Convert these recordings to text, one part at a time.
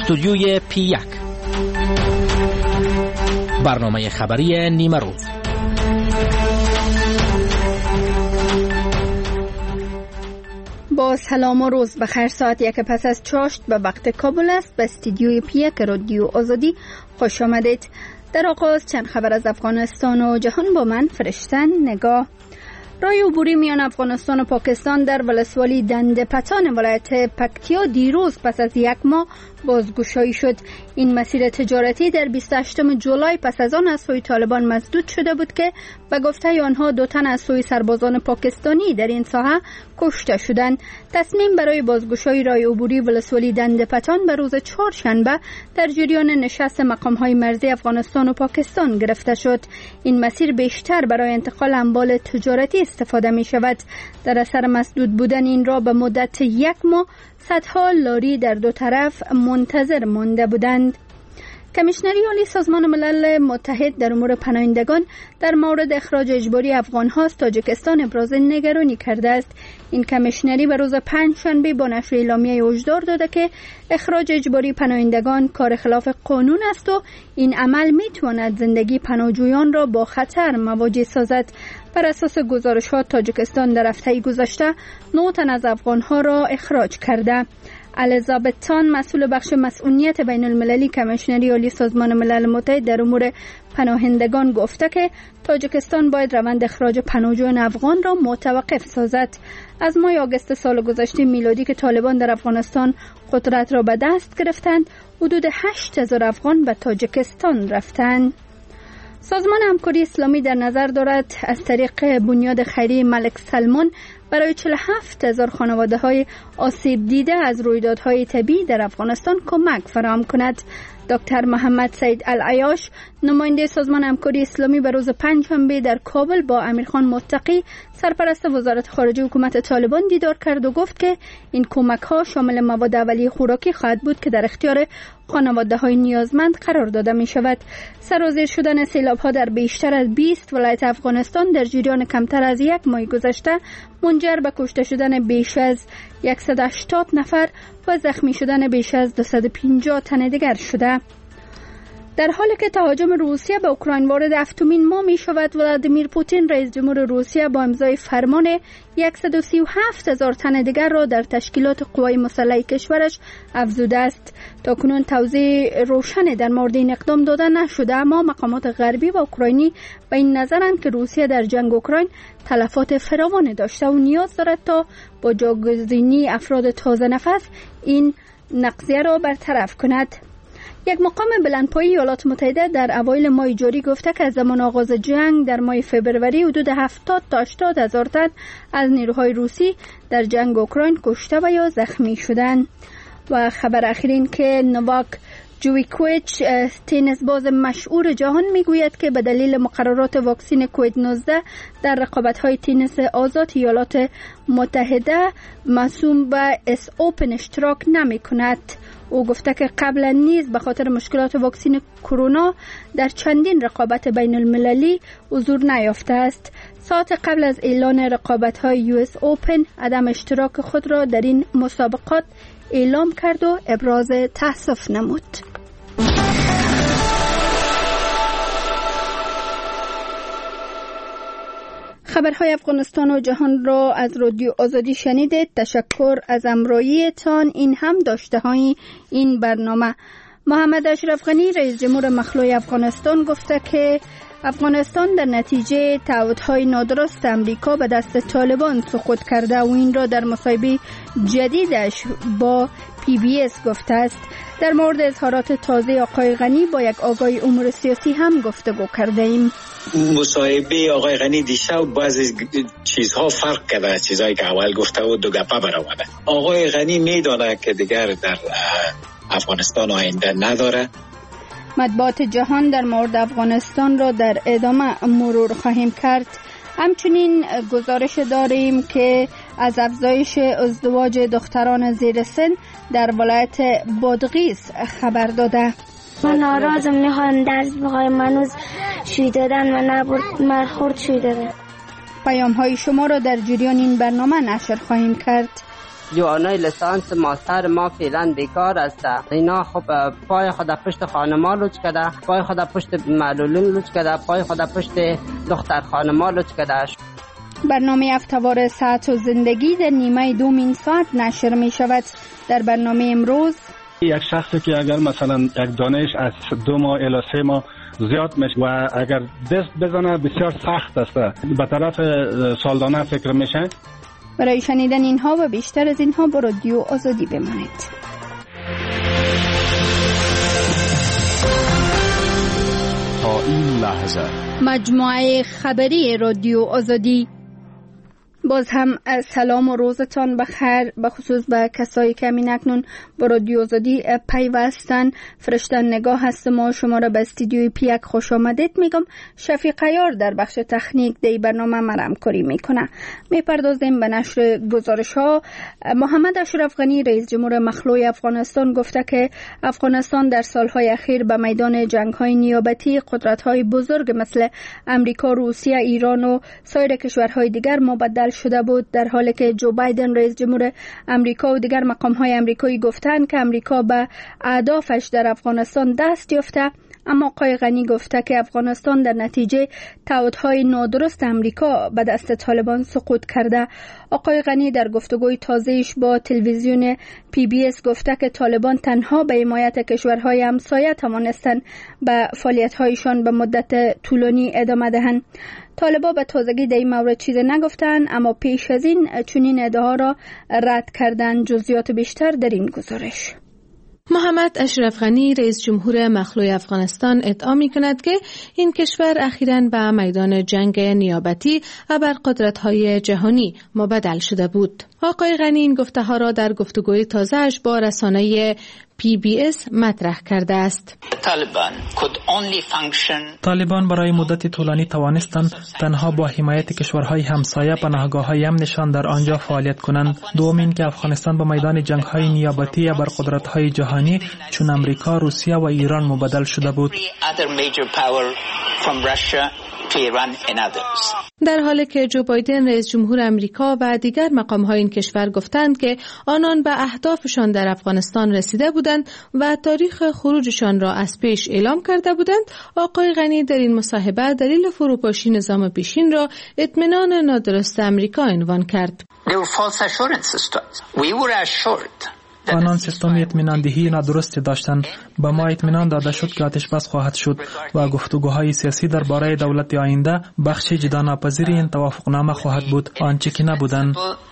استودیوی P1 برنامه خبری نیمه روز. با سلام و روز بخیر. ساعت 1 پس از چاشت به وقت کابل است. به استودیوی P1 رادیو آزادی خوش آمدید. در آغاز چند خبر از افغانستان و جهان با من فرشتن نگاه. راه عبوری میان افغانستان و پاکستان در ولسوالی دندپتان ولایت پکتیا دیروز پس از یک ماه بازگشایی شد. این مسیر تجارتی در 28 جولای پس از آن از سوی طالبان مسدود شده بود که به گفته آنها 2 تن از سوی سربازان پاکستانی در این ساحه کشته شدند. تصمیم برای بازگشایی راه عبوری ولسوالی دندپتان به روز چهارشنبه در جریان نشست مقام‌های مرزی افغانستان و پاکستان گرفته شد. این مسیر بیشتر برای انتقال اموال تجارتی استفاده می شود. در اثر مسدود بودن این را به مدت 1 ماه صدها لاری در 2 طرف منتظر مانده بودند. کمیشنری عالی سازمان ملل متحد در امور پناهندگان در مورد اخراج اجباری افغان‌ها از تاجیکستان ابراز نگرانی کرده است. این کمیشنری به روز پنجشنبه با نشر اعلامیه هشدار داده که اخراج اجباری پناهندگان کار خلاف قانون است و این عمل می‌تواند زندگی پناهجویان را با خطر مواجه سازد. بر اساس گزارشات تاجیکستان در هفته گذشته 9 تن از افغان‌ها را اخراج کرده. الیزابت تان مسئول بخش مسئولیت بین المللی کمیشنری عالی سازمان ملل متحد در امور پناهندگان گفته که تاجیکستان باید روند اخراج پناهجویان افغان را متوقف سازد. از ماه آگوست سال گذشته میلادی که طالبان در افغانستان قدرت را به دست گرفتند، حدود 8000 افغان به تاجیکستان رفتند. سازمان همکاری اسلامی در نظر دارد از طریق بنیاد خیریه ملک سلمان برای 47000 خانواده‌های آسیب دیده از رویدادهای طبیعی در افغانستان کمک فراهم کند. دکتر محمد سید العیاش نماینده سازمان همکاری اسلامی به روز پنجشنبه در کابل با امیرخان متقی سرپرست وزارت خارجه حکومت طالبان دیدار کرد و گفت که این کمک‌ها شامل مواد اولیه خوراکی خواهد بود که در اختیار خانواده‌های نیازمند قرار داده می‌شود. سرازیر شدن سیلاب‌ها در بیشتر از 20 ولایت افغانستان در جریان کمتر از 1 ماه گذشته منجر به کشته شدن بیش از 180 نفر و زخمی شدن بیش از 250 تن دیگر شده. در حالی که تهاجم روسیه به اوکراین وارد 7مین ماه می شود، ولادیمیر پوتین رئیس جمهور روسیه با امضای فرمان 137,000 تن دیگر را در تشکیلات قوای مسلح کشورش افزوده است. تاکنون توضیح روشنی در مورد این اقدام داده نشده، اما مقامات غربی و اوکراینی به این نظرند که روسیه در جنگ اوکراین تلفات فراوانی داشته و نیاز دارد تا با جاگزینی افراد تازه نفس این نقضیه را برطرف کند. یک مقام بلندپایه ایالات متحده در اوایل ماه جاری گفته که از زمان آغاز جنگ در ماه فوریه حدود 70 تا 80 هزار تن از نیروهای روسی در جنگ اوکراین کشته و یا زخمی شدند. و خبر اخیر این که نوواک جوکوویچ تنیس باز مشهور جهان میگوید که به دلیل مقررات واکسن کووید 19 در رقابت‌های تنیس آزاد ایالات متحده مسوم به اس اوپن اشتراک نمی‌کند. او گفته که قبلا نیز به خاطر مشکلات واکسن کرونا در چندین رقابت بین المللی حضور نیافته است. ساعت قبل از اعلان رقابت‌های یو اس اوپن عدم اشتراک خود را در این مسابقات اعلام کرد و ابراز تأسف نمود. خبرهای افغانستان و جهان را از رادیو آزادی شنیدید. تشکر از همراهیتان. این هم داشته های این برنامه. محمد اشرف غنی رئیس جمهور مخلوع افغانستان گفته که افغانستان در نتیجه تعهدهای نادرست امریکا به دست طالبان سقوط کرده و این را در مصاحبه جدیدش با PBS گفته است. در مورد اظهارات تازه آقای غنی با یک آگاه امور سیاسی هم گفتگو کرده ایم. مصاحبه آقای غنی دیشب بعضی چیزها فرق کرده، چیزهایی که اول گفته و دو گپه برآمده. آقای غنی میدانه که دیگر در افغانستان آینده نداره. مطبوعات جهان در مورد افغانستان را در ادامه مرور خواهیم کرد. همچنین گزارش داریم که از افزایش ازدواج دختران زیر سن در ولایت بادغیس خبر داده. من ناراضم، میخوام درس بخوایم، منوز شوی دادن و نبرد مرخورد شوی دادن. پیام های شما را در جریان این برنامه نشر خواهیم کرد. جوانای لیسانس ماستر ما فعلا بیکار است. اینا خب پای خود پشت خانما لوچ کرده، پای خود پشت معلولین لوچ کرده، پای خود پشت دختر خانما لوچ کرده. برنامه افتوار ساعت و زندگی در نیمه دومین ساعت نشر می شود. در برنامه امروز یک شخصی که اگر مثلا یک دانش از 2 ماه الی 3 ماه زیاد میشه و اگر دست بزنه بسیار سخت است، به طرف سالانه فکر میشه. برای شنیدن اینها و بیشتر از اینها با رادیو آزادی بمانید. تا این لحظه مجموعه خبری رادیو آزادی. باز هم سلام و روزتان بخیر، به خصوص به کسایی که همین اکنون با رادیو آزادی پیوستن. فرشته نگاه هستم و شما را به استودیوی پیک خوش آمدید میگم. شفیق عیار در بخش تکنیک دی برنامه ما همکاری میکنه. میپردازیم به نشر گزارش ها. محمد اشرف غنی رئیس جمهور مخلوع افغانستان گفته که افغانستان در سالهای اخیر به میدان جنگ های نیابتی قدرت های بزرگ مثل امریکا، روسیه، ایران و سایر کشورهای دیگر مبدل شده بود، در حالی که جو بایدن رئیس جمهور امریکا و دیگر مقام‌های امریکایی گفتند که امریکا به اهدافش در افغانستان دست یافته. اما آقای غنی گفته که افغانستان در نتیجه تعهدهای نادرست امریکا به دست طالبان سقوط کرده. آقای غنی در گفتگوی تازه‌اش با تلویزیون PBS گفته که طالبان تنها به حمایت کشورهای همسایه توانستند به فعالیت‌هایشان به مدت طولانی ادامه دهند. طالبان به تازگی در این مورد چیزی نگفتند، اما پیش از این چنین ادعا را رد کردند. جزئیات بیشتر در این گزارش. محمد اشرف غنی رئیس جمهور مخلوع افغانستان ادعا می‌کند که این کشور اخیراً به میدان جنگ نیابتی ابرقدرت‌های جهانی مبدل شده بود. آقای غنی این گفته‌ها را در گفتگوی تازه‌اش با رسانه PBS مطرح کرده است. طالبان برای مدت طولانی توانستند تنها با حمایت کشورهای همسایه پناهگاه‌های امنشان در آنجا فعالیت کنند. دوم این که افغانستان به میدان جنگ‌های نیابتی ابرقدرت‌های جهانی چون امریکا، روسیه و ایران مبدل شده بود. در حالی که جو بایدن رئیس جمهور امریکا و دیگر مقام‌های این کشور گفتند که آنان به اهدافشان در افغانستان رسیده بودند و تاریخ خروجشان را از پیش اعلام کرده بودند، آقای غنی در این مصاحبه دلیل فروپاشی نظام پیشین را اطمینان نادرست امریکا عنوان کرد. آنان سیستم اطمینان دهی نادرستی داشتند. به ما اطمینان داده شد که آتش بس خواهد شد و گفتگوهای سیاسی درباره دولت آینده بخش جدا ناپذیری این توافقنامه خواهد بود، آنچه که نبودند.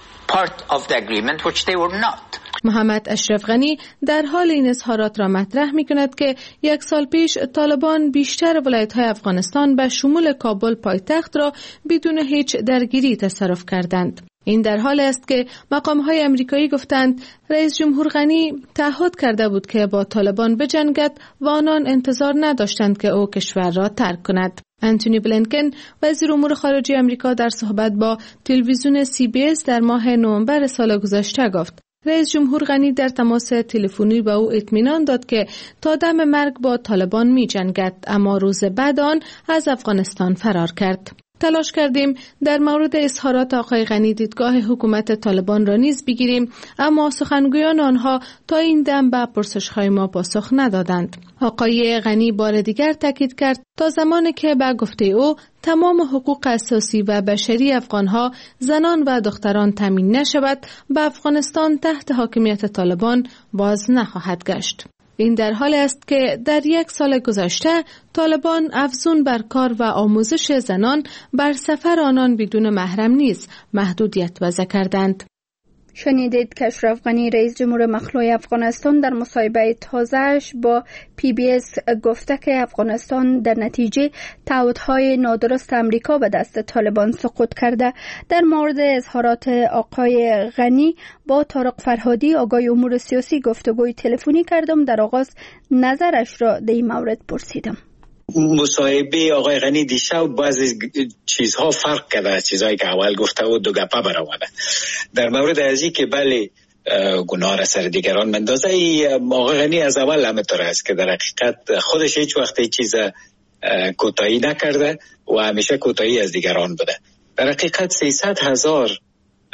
محمد اشرف غنی در حال این اظهارات را مطرح می‌کند که 1 سال پیش طالبان بیشتر ولایت‌های افغانستان به شمول کابل پایتخت را بدون هیچ درگیری تصرف کردند. این در حال است که مقام‌های امریکایی گفتند رئیس جمهور غنی تعهد کرده بود که با طالبان بجنگد و آنان انتظار نداشتند که او کشور را ترک کند. انتونی بلینکن وزیر امور خارجه آمریکا در صحبت با تلویزیون CBS در ماه نوامبر سال گذشته گفت رئیس جمهور غنی در تماس تلفنی به او اطمینان داد که تا دم مرگ با طالبان می جنگد، اما روز بعد آن از افغانستان فرار کرد. تلاش کردیم در مورد اظهارات آقای غنی دیدگاه حکومت طالبان را نیز بگیریم، اما سخنگویان آنها تا این دم به پرسش‌های ما پاسخ ندادند. آقای غنی بار دیگر تاکید کرد تا زمانی که به گفته او تمام حقوق اساسی و بشری افغانها، زنان و دختران تامین نشود، به افغانستان تحت حاکمیت طالبان باز نخواهد گشت. این در حال است که در 1 سال گذشته طالبان افزون بر کار و آموزش زنان بر سفر آنان بدون محرم نیز محدودیت وضع کردند. شنیدید که اشرف غنی رئیس جمهور مخلوع افغانستان در مصاحبه تازه‌اش با PBS گفته که افغانستان در نتیجه تعهدهای نادرست امریکا به دست طالبان سقوط کرده. در مورد اظهارات آقای غنی با طارق فرهادی آگاه امور سیاسی گفتگوی تلفنی کردم. در آغاز نظرش را در این مورد پرسیدم. مصاحبه آقای غنی دیشب بعضی چیزها فرق کرده از چیزهایی که اول گفته و 2 گپه برآورده. در مورد ازی که بله گناه را سر دیگران مندازه، آقای غنی از اول همینطور است که در حقیقت خودش هیچ وقت هیچ چیز کوتاهی نکرده و همیشه کوتاهی از دیگران بوده. در حقیقت 300,000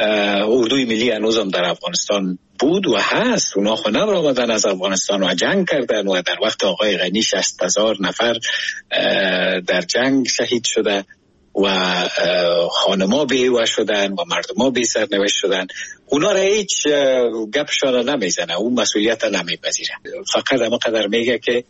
اردوی ملی هنوزم در افغانستان بود و هست. اونا خو نبرآمدن از افغانستان و جنگ کردن و در وقت آقای غنی 60,000 نفر در جنگ شهید شده و خانما بیوه شدن و مردما بی سرنوشت شدن. اونا را هیچ گپشان نمیزنه، اون مسئولیت نمیپذیره. فقط اما قدر میگه که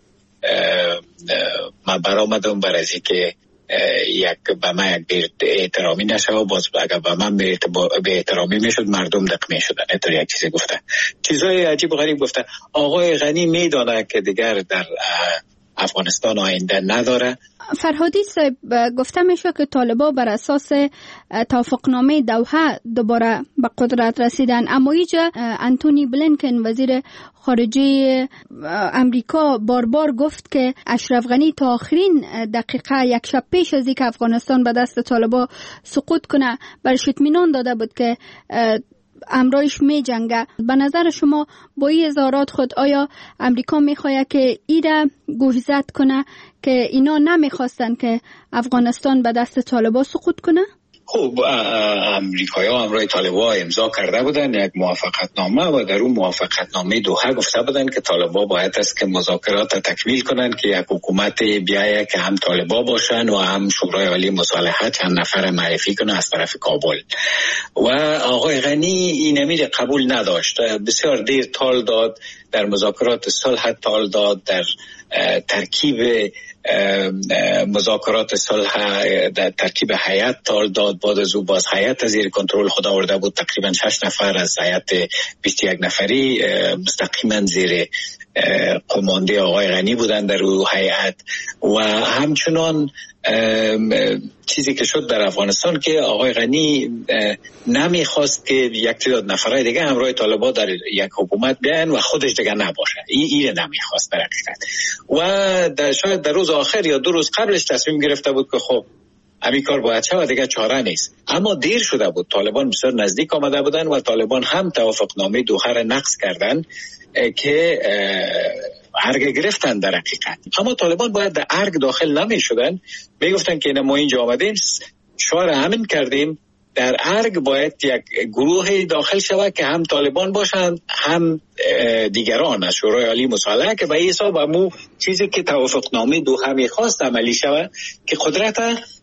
من برآمدم بر از اینکه به من یک احترامی نشه و باز اگر به من به احترامی میشد مردم دق میشدن. اینطور یک چیزی گفته، چیزای عجیب و غریب گفته. آقای غنی میدانه که دیگر در افغانستان آینده نداره. فرهادی صاحب، گفته میشه که طالبان بر اساس توافقنامه دوحه دوباره به قدرت رسیدن، اما اینجا انتونی بلینکن وزیر خارجه امریکا بار بار گفت که اشرف غنی تا آخرین دقیقه یک شب پیش از اینکه افغانستان به دست طالبان سقوط کنه برش اطمینان داده بود که امرایش می جنگه. به نظر شما با این اظهارات خود آیا امریکا میخواد که ایره گوشزد کنه که اینا نمیخواستن که افغانستان به دست طالبان سقوط کنه؟ خب امریکایی‌ها امروی طالبان امضا کرده بودن یک موافقتنامه و در اون موافقتنامه دوحه گفته بودن که طالبان باید است که مذاکرات تکمیل کنن که یک حکومت بیایه که هم طالبان باشن و هم شورای عالی مصالحه چند نفر معرفی کنه از طرف کابل. و آقای غنی این امیر قبول نداشت، بسیار دیر تال داد، در مذاکرات صلح تال داد، در ترکیب مذاکرات صلح در ترکیب هیئت تال داد. بعد از او باز هیئت زیر کنترل خود آورده بود، تقریبا 6 نفر از هیئت 21 نفری مستقیما زیر قمانده آقای غنی بودن در او هیئت. و همچنان چیزی که شد در افغانستان که آقای غنی نمیخواست که یک تعداد نفرای دیگه همراه طالبان در یک حکومت بیان و خودش دیگه نباشه. این نمیخواست در حقیقت. و شاید در روز آخر یا 2 روز قبلش تصمیم گرفته بود که خب همین کار باید شود، دیگه چاره نیست. اما دیر شده بود، طالبان بسیار نزدیک آمده بودن و طالبان هم توافقنامه دوحه را نقض کردن که ارگ گرفتن در حقیقت. اما طالبان باید در ارگ داخل نمی شدن، می گفتن که ما اینجا آمدیم شعار همین کردیم، در ارگ باید یک گروه داخل شود که هم طالبان باشند هم دیگران از شورای عالی مصالحه، که به حساب همون چیزی که توافقنامه دوحه می‌خواست عملی شود که قدرت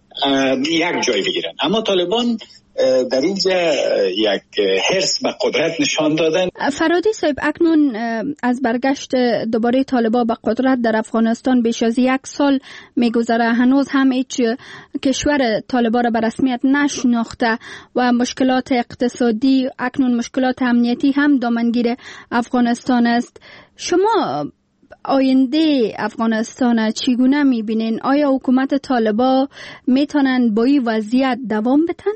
یک جای بگیرن. اما طالبان در اینجا یک حرص به قدرت نشان دادن. فرهادی صاحب، اکنون از برگشت دوباره طالبان به قدرت در افغانستان بیش از 1 سال میگذره، هنوز هم هیچ کشور طالبان را به رسمیت نشناخته و مشکلات اقتصادی، اکنون مشکلات امنیتی هم دامنگیر افغانستان است. شما آینده افغانستان چگونه میبینین؟ آیا حکومت طالبان میتونن با این وضعیت دوام بدن؟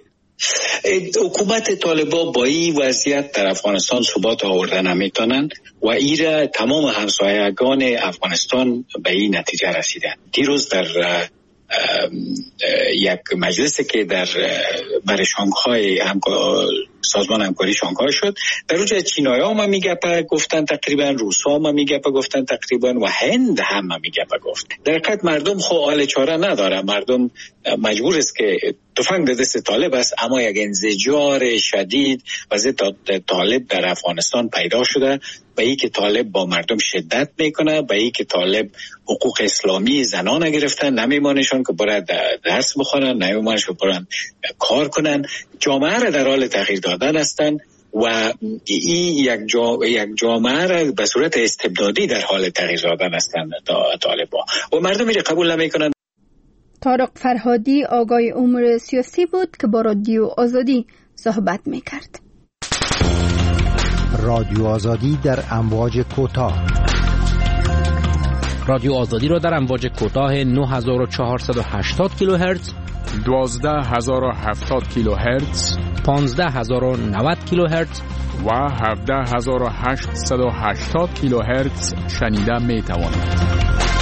حکومت طالبان با این وضعیت در افغانستان ثبات آوردن نمیتونن و ایره تمام همسایگان افغانستان به این نتیجه رسیدن. دیروز در یک مجلسی که در برای شانگهای سازمان همکاری شانگهای شد، در اونجا چینایی هم میگه گفتن تقریبا، روس هم میگه گفتن تقریبا و هند هم میگه گفت. در حقیقت مردم خو حال چاره نداره، مردم مجبور است که تفنگ در دست طالب است، اما یک انزجار شدید واسه طالب در افغانستان پیدا شده، به این که طالب با مردم شدت میکنه، به این که طالب حقوق اسلامی زنان گرفتن، نمیمانشون که باید درس بخونن، نمیمانشون برن کار کنن، جامعه را در حال تغییر دادن هستن و این یک جامعه را به صورت استبدادی در حال تغییر دادن هستن طالبان و مردم میره قبول نمیکنن. طارق فرهادی آقای امور سیاسی بود که با رادیو آزادی صحبت میکرد. رادیو آزادی در امواج کوتاه. رادیو آزادی را در امواج کوتاه 9480 کیلوهرتز، 12070 کیلوهرتز، 15090 کیلوهرتز و 17880 کیلوهرتز شنیده می توانید.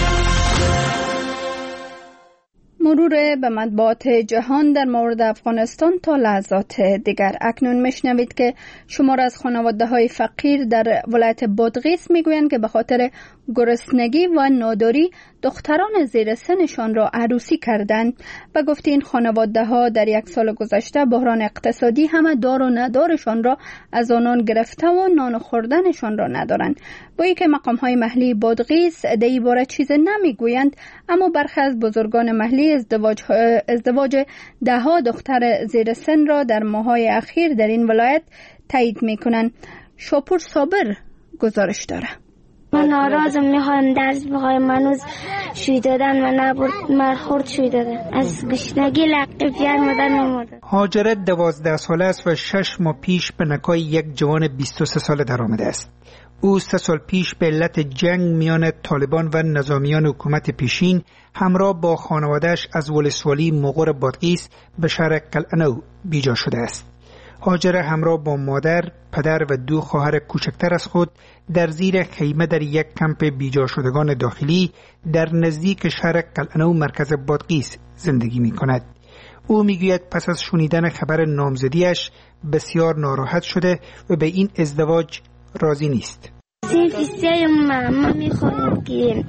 مرور به مطبوعات جهان در مورد افغانستان تا لحظات دیگر. اکنون میشنوید که شمار از خانواده های فقیر در ولایت بادغیس میگویند که به خاطر گرسنگی و ناداری دختران زیر سنشان را عروسی کردند و گفت این خانواده ها در یک سال گذشته بحران اقتصادی همه دار و ندارشان را از آنان گرفته و نان خوردنشان را ندارند. با اینکه مقام های محلی بادغیس در باره چیز نمیگویند، اما برخی از بزرگان محلی ازدواج دهها دختر زیر سن را در ماه‌های اخیر در این ولایت تایید میکنند. شاپور صابر گزارش داره. من ناراضم، میخوام درس بخوایم. منوز شوی دادن و نبرد مرخورد شوی دادن. از گشنگی لقی پیار مادر نمورد. هاجره 12 ساله است و 6 ماه پیش به نکای یک جوان 23 ساله در آمده است. او 3 سال پیش به علت جنگ میان طالبان و نظامیان حکومت پیشین همراه با خانواده‌اش از ولسوالی مغور بادغیس به شهر قلعه‌نو بیجا شده است. هاجره همراه با مادر، پدر و 2 خواهر کوچکتر از خود در زیر خیمه در یک کمپ بیجا شدگان داخلی در نزدیک شهر قلعه‌نو مرکز بادغیس زندگی می کند. او می گوید پس از شنیدن خبر نامزدیش بسیار ناراحت شده و به این ازدواج راضی نیست. سینفیسیه ما میخوام که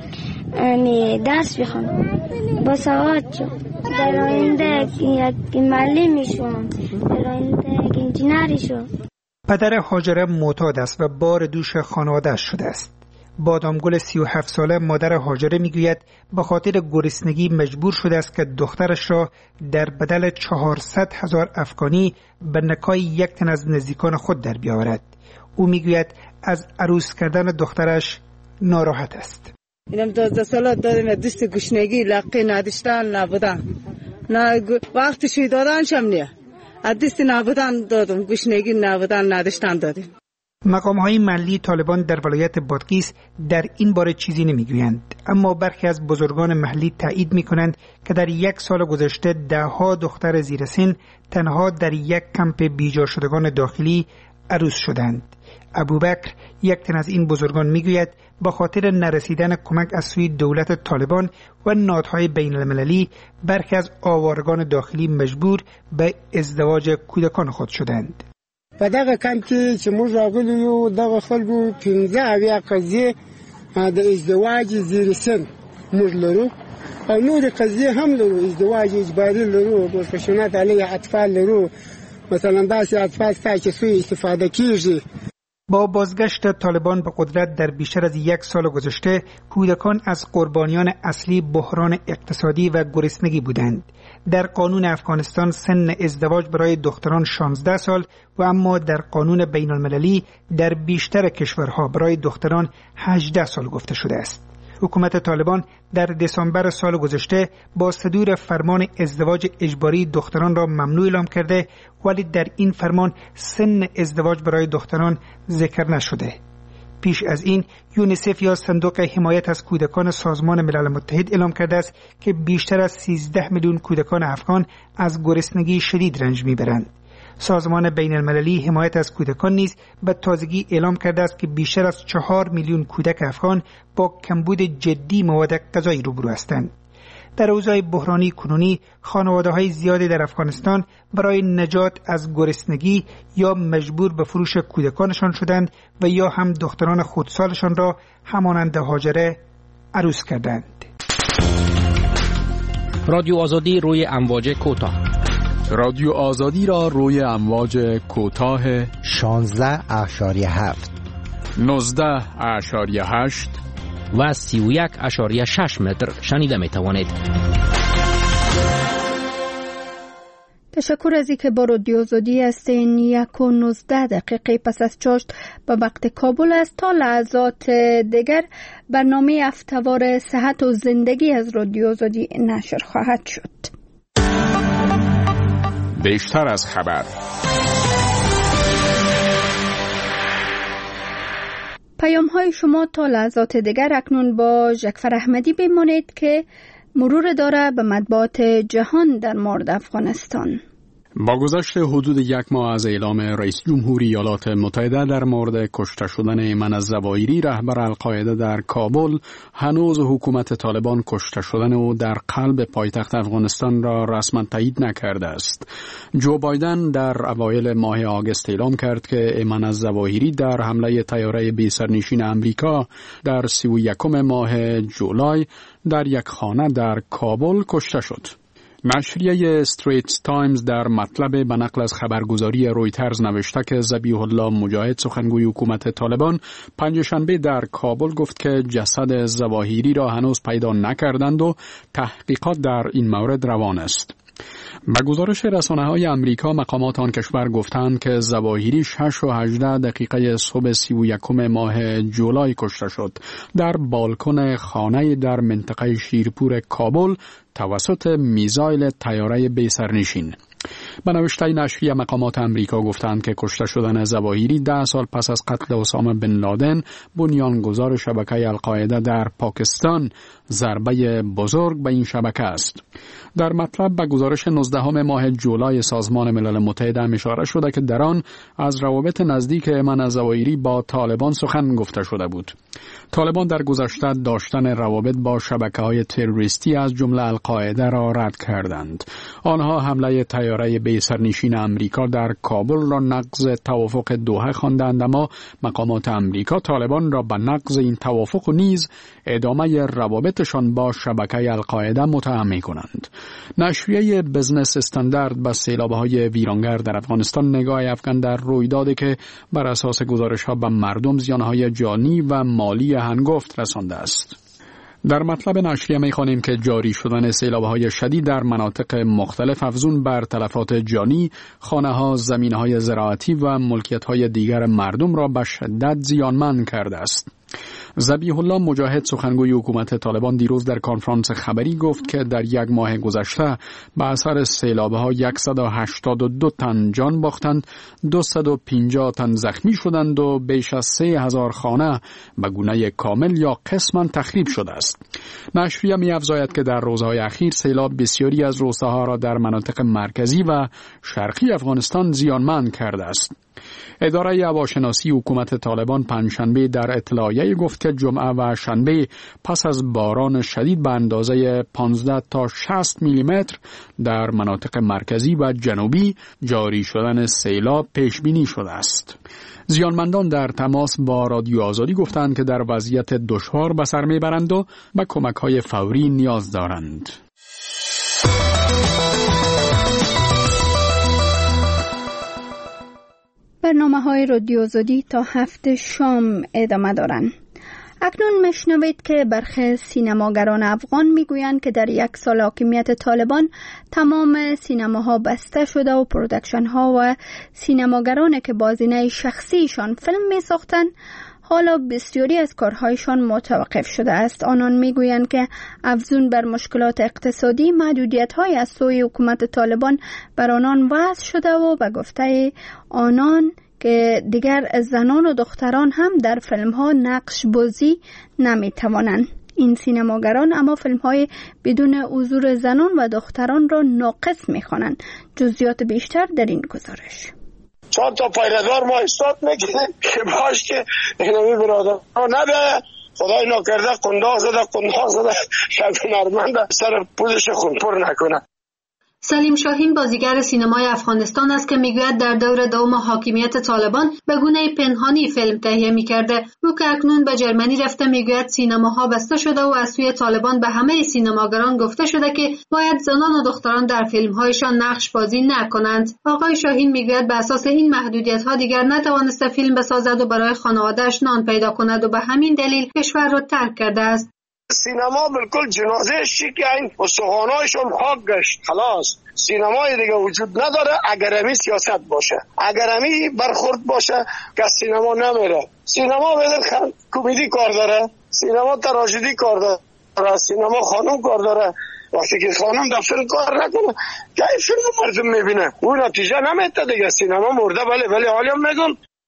درس بخونم با سواد شو. در آینده یک معلم میشم، در آینده یک انجینری شو. پدر هاجره معتاد است و بار دوش خانواده شده است. بادامگل 37 ساله مادر هاجره میگوید به خاطر گرسنگی مجبور شده است که دخترش را در بدل 400,000 افغانی به نکای یک تن از نزدیکان خود در بیاورد. او میگوید از عروس کردن دخترش ناراحت است. اینم 12 ساله دادم دست گشنگی لقی نداشتن نبودن، نه وقتی شوی دادن شم نه دست نبودن دادم، گشنگی نبودن نداشتن دادیم. مقام های محلی طالبان در ولایت بادغیس در این باره چیزی نمیگویند، اما برخی از بزرگان محلی تایید میکنند که در 1 سال گذشته 10 دختر زیر سن تنها در یک کمپ بیجا شدگان داخلی عروس شدند. ابوبکر یک تن از این بزرگان میگوید با خاطر نرسیدن کمک از سوی دولت طالبان و نهادهای بین المللی برخی از آوارگان داخلی مجبور به ازدواج کودکان خود شدند. په دغه کم کې چې موږ راغلي یو دغه خلکو 15 قضیې د ازدواج زیر سن موږ لرو او نور قضیې هم لرو، ازدواج اجباري لرو، پروفیشنال علیه اطفال لرو، مثلا داسې اطفال چې سوی استفاده کیږي. با بازگشت طالبان به قدرت در بیشتر از 1 سال گذشته کودکان از قربانیان اصلی بحران اقتصادی و گرسنگی بودند. در قانون افغانستان سن ازدواج برای دختران 16 سال و اما در قانون بین المللی در بیشتر کشورها برای دختران 18 سال گفته شده است. حکومت طالبان در دسامبر سال گذشته با صدور فرمان ازدواج اجباری دختران را ممنوع اعلام کرده، ولی در این فرمان سن ازدواج برای دختران ذکر نشده. پیش از این یونیسف یا صندوق حمایت از کودکان سازمان ملل متحد اعلام کرده است که بیشتر از 13 میلیون کودکان افغان از گرسنگی شدید رنج میبرند. سازمان بین المللی حمایت از کودکان نیز به تازگی اعلام کرده است که بیشتر از 4 میلیون کودک افغان با کمبود جدی مواد غذایی روبرو هستند. در اوضاع بحرانی کنونی خانواده‌های زیادی در افغانستان برای نجات از گرسنگی یا مجبور به فروش کودکانشان شدند و یا هم دختران خودسالشان را همانند هاجره عروس کردند. رادیو آزادی روی امواج کوتاه. رادیو آزادی را روی امواج کوتاه 16.7 19.8 و 31.6 متر شنیده می توانید. تشکر از اینکه با رادیو آزادی هستین. 1:19 پس از چاشت به وقت کابل است. تا لحظات دیگر برنامه هفته‌وار صحت و زندگی از رادیو آزادی نشر خواهد شد. بیشتر از خبر. پیام های شما تا لحظات دیگر. اکنون با جعفر احمدی بمانید که مرور داره به مطبوعات جهان در مورد افغانستان. با گذشت حدود 1 ماه از اعلام رئیس جمهوری ایالات متحده در مورد کشته شدن ایمن الظواهری رهبر القاعده در کابل، هنوز حکومت طالبان کشته شدن او در قلب پایتخت افغانستان را رسما تایید نکرده است. جو بایدن در اوایل ماه آگوست اعلام کرد که ایمن الظواهری در حمله طیاره بی سرنشین امریکا در 31 ماه جولای در یک خانه در کابل کشته شد. نشریه استریت تایمز در مطلب به نقل از خبرگزاری رویترز نوشته که ذبیح الله مجاهد سخنگوی حکومت طالبان پنجشنبه در کابل گفت که جسد ظواهری را هنوز پیدا نکردند و تحقیقات در این مورد روان است. به گزارش رسانه‌های آمریکا، مقامات آن کشور گفتند که ظواهری 6 و 18 دقیقه صبح 31 ماه جولای کشته شد در بالکن خانه در منطقه شیرپور کابل توسط میزایل طیاره بی سرنشین. به نوشته نشریه، مقامات آمریکا گفتند که کشته شدن ظواهری 10 سال پس از قتل اسامه بن لادن، بنیانگذار شبکه القاعده در پاکستان، ضربه بزرگ به این شبکه است. در مطلب به گزارش 19 ماه جولای سازمان ملل متحد اشاره شده که در آن از روابط نزدیک ایمن الظواهری با طالبان سخن گفته شده بود. طالبان در گذشته داشتن روابط با شبکه‌های تروریستی از جمله القاعده را رد کردند. آنها حمله طیاره بی سرنشین امریکا در کابل را نقض توافق دوحه خواندند، اما مقامات امریکا طالبان را به نقض این توافق و نیز ادامه روابطشان با شبکه القاعده متهم می‌کنند. نشریه بزنس استاندارد به سیلاب‌های ویرانگر در افغانستان نگاه افکن در رویدادی که بر اساس گزارش‌ها به مردم زیان‌های جانی و مالی هنگفت رسانده است. در مطلب نشریه می‌خوانیم که جاری شدن سیلاب‌های شدید در مناطق مختلف افزون بر تلفات جانی، خانه‌ها، زمین‌های زراعتی و ملکیت‌های دیگر مردم را به شدت زیانمند کرده است. ذبیح الله مجاهد سخنگوی حکومت طالبان دیروز در کنفرانس خبری گفت که در 1 ماه گذشته به اثر سیلاب‌ها 182 تن جان باختند، 250 تن زخمی شدند و بیش از 3000 خانه به گونه کامل یا قسماً تخریب شده است. نشریه می‌افزاید که در روزهای اخیر سیلاب بسیاری از روستاها را در مناطق مرکزی و شرقی افغانستان زیانمند کرده است. اداره هواشناسی حکومت طالبان پنجشنبه در اطلاعیه گفت که جمعه و شنبه پس از باران شدید به اندازه 15 تا 60 میلیمتر در مناطق مرکزی و جنوبی جاری شدن سیلاب پیش بینی شده است. زیانمندان در تماس با رادیو آزادی گفتند که در وضعیت دشوار به سر میبرند و به کمک‌های فوری نیاز دارند. برنامه‌های رادیو آزادی تا 7 شام ادامه دارند. اکنون مشنوید که برخی سینماگران افغان میگویند که در 1 سال حاکمیت طالبان تمام سینماها بسته شده و پرودکشن ها و سینماگرانی که بازینه شخصیشان فیلم می ساختند حالا بسیاری از کارهایشان متوقف شده است. آنان میگویند که افزون بر مشکلات اقتصادی، محدودیت‌های از سوی حکومت طالبان بر آنان وضع شده و به گفته آنان که دیگر زنان و دختران هم در فیلم‌ها نقش بازی نمی‌توانند. این سینماگران اما فیلم‌های بدون حضور زنان و دختران را ناقص می‌خوانند. جزئیات بیشتر در این گزارش. 4 تا پیردار ما استاد میکنیم که باش که اینمی برادر نده خدای ناکرده قنداق زده شب نرمنده سر پوزش خونپر نکنه. سلیم شاهین بازیگر سینمای افغانستان است که میگوید در دور دوم حاکمیت طالبان به گونه پنهانی فیلم تهیه میکرده. او که اکنون به جرمنی رفته میگوید سینماها بسته شده و از سوی طالبان به همه سینماگران گفته شده که باید زنان و دختران در فیلمهایشان نقش بازی نکنند. آقای شاهین میگوید به اساس این محدودیت‌ها دیگر نتوانسته فیلم بسازد و برای خانواده‌اش نان پیدا کند و به همین دلیل کشور را ترک کرده است. سینما بالکل جنازه شکن و سخانهایشون خاک گشت. خلاص سینمای دیگه وجود نداره اگر همی سیاست باشه، اگر همی برخورد باشه که سینما نمیره. سینما بدل کمدی کار داره، سینما تراژدی کار داره، سینما خانم کار داره. وقتی که خانم در فیلم کار نکنه که این فیلم مردم میبینه اون نتیجه نمیده دیگه. سینما مرده ولی حالی هم میگن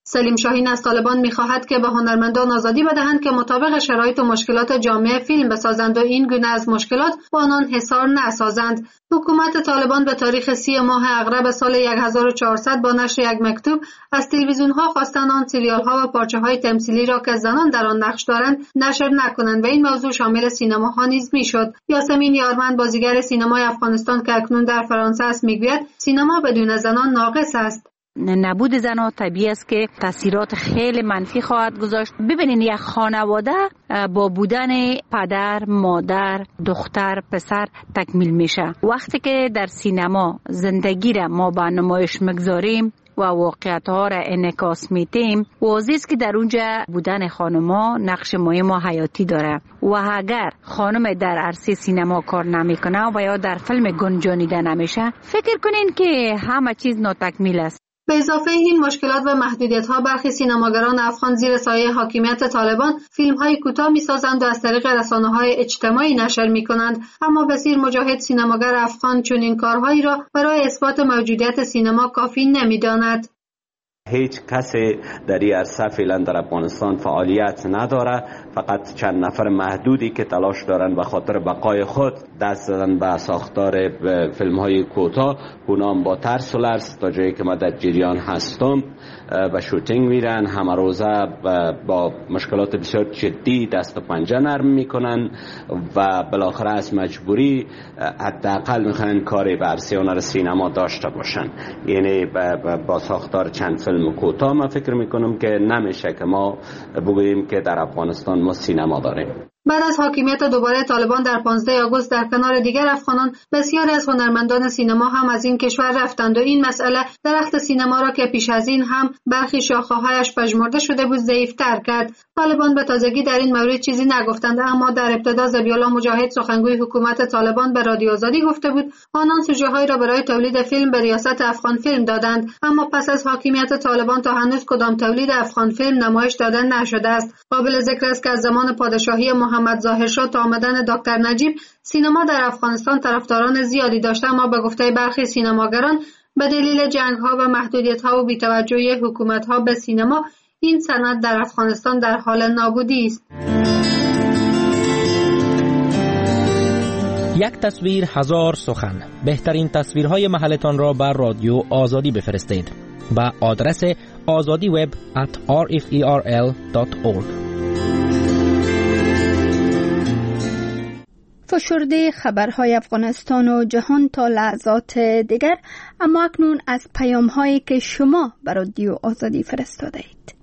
سلیم شاهین از طالبان می‌خواهد که به هنرمندان آزادی بدهند که مطابق شرایط و مشکلات جامعه فیلم بسازند و این گونه از مشکلات با آنان حصار نسازند. حکومت طالبان به تاریخ 30 ماه اغرب سال 1400 با نشر یک مکتوب از تلویزیون‌ها خواستند آن سریال‌ها و پارچه‌های تمثیلی را که زنان در آن نقش دارند نشر نکنند و این موضوع شامل سینماها نیز می‌شد. یاسمین یارمند بازیگر سینمای افغانستان که اکنون در فرانسه است می‌گوید سینما بدون زنان ناقص است. نبود زنها طبیعی است که تاثیرات خیلی منفی خواهد گذاشت. ببینین یک خانواده با بودن پدر، مادر، دختر، پسر تکمیل میشه. وقتی که در سینما زندگی را ما به نمایش میگذاریم و واقعیت ها را انعکاس میدیم، واضح است که در اونجا بودن خانما نقش مهم و حیاتی داره و اگر خانم در عرصه سینما کار نمیکنه و یا در فیلم گنجانیده نمیشه، فکر کنین که همه چیز ناتکمیل است. به اضافه این مشکلات و محدودیت‌ها برخی سینماگران افغان زیر سایه حاکمیت طالبان فیلم‌های کوتاه می‌سازند و از طریق رسانه‌های اجتماعی نشر می‌کنند، اما بسیار مجاهد سینماگر افغان چنین کارهایی را برای اثبات موجودیت سینما کافی نمی‌داند. هیچ کسی در این عرصه فعلا در افغانستان فعالیت نداره، فقط چند نفر محدودی که تلاش دارن به خاطر بقای خود دست زدن به ساختار فیلم های کوتاه. اونام با ترس و لرز تا جایی که من در جریان هستم و شوتینگ میرن، همه روزه با مشکلات بسیار جدی دست و پنجه نرم میکنن و بالاخره از مجبوری حداقل میخوان کاری به عرصه هنر سینما داشته باشن. یعنی با ساختار چند فیلم کوتاه من فکر میکنم که نمیشه که ما بگوییم که در افغانستان ما سینما داریم. بعد از حاکمیت دوباره طالبان در 15 آگوست در کنار دیگر افغانان بسیاری از هنرمندان سینما هم از این کشور رفتند و این مسئله درخت سینما را که پیش از این هم برخی شاخه‌هایش پژمرده شده بود ضعیف‌تر کرد. طالبان به تازگی در این مورد چیزی نگفتند، اما در ابتدا ذبیح‌الله مجاهد سخنگوی حکومت طالبان به رادیو آزادی گفته بود آنان سوژه‌هایی را برای تولید فیلم به ریاست افغان فیلم دادند، اما پس از حاکمیت طالبان تا هنوز کدام تولید افغان فیلم نمایش داده نشده است. قابل ذکر است که از زمان پادشاهی محمد ظاهرشاه تا آمدن دکتر نجیب سینما در افغانستان طرفداران زیادی داشته، اما به گفته برخی سینماگران به دلیل جنگ‌ها و محدودیت‌ها و بی‌توجهی حکومت‌ها به سینما این صنعت در افغانستان در حال نابودی است. یک تصویر هزار سخن. بهترین تصویرهای محلتان را بر رادیو آزادی بفرستید با آدرس azadiweb@rferl.org. فشرده خبرهای افغانستان و جهان تا لحظات دیگر، اما اکنون از پیام‌هایی که شما بر رادیو آزادی فرستاده اید.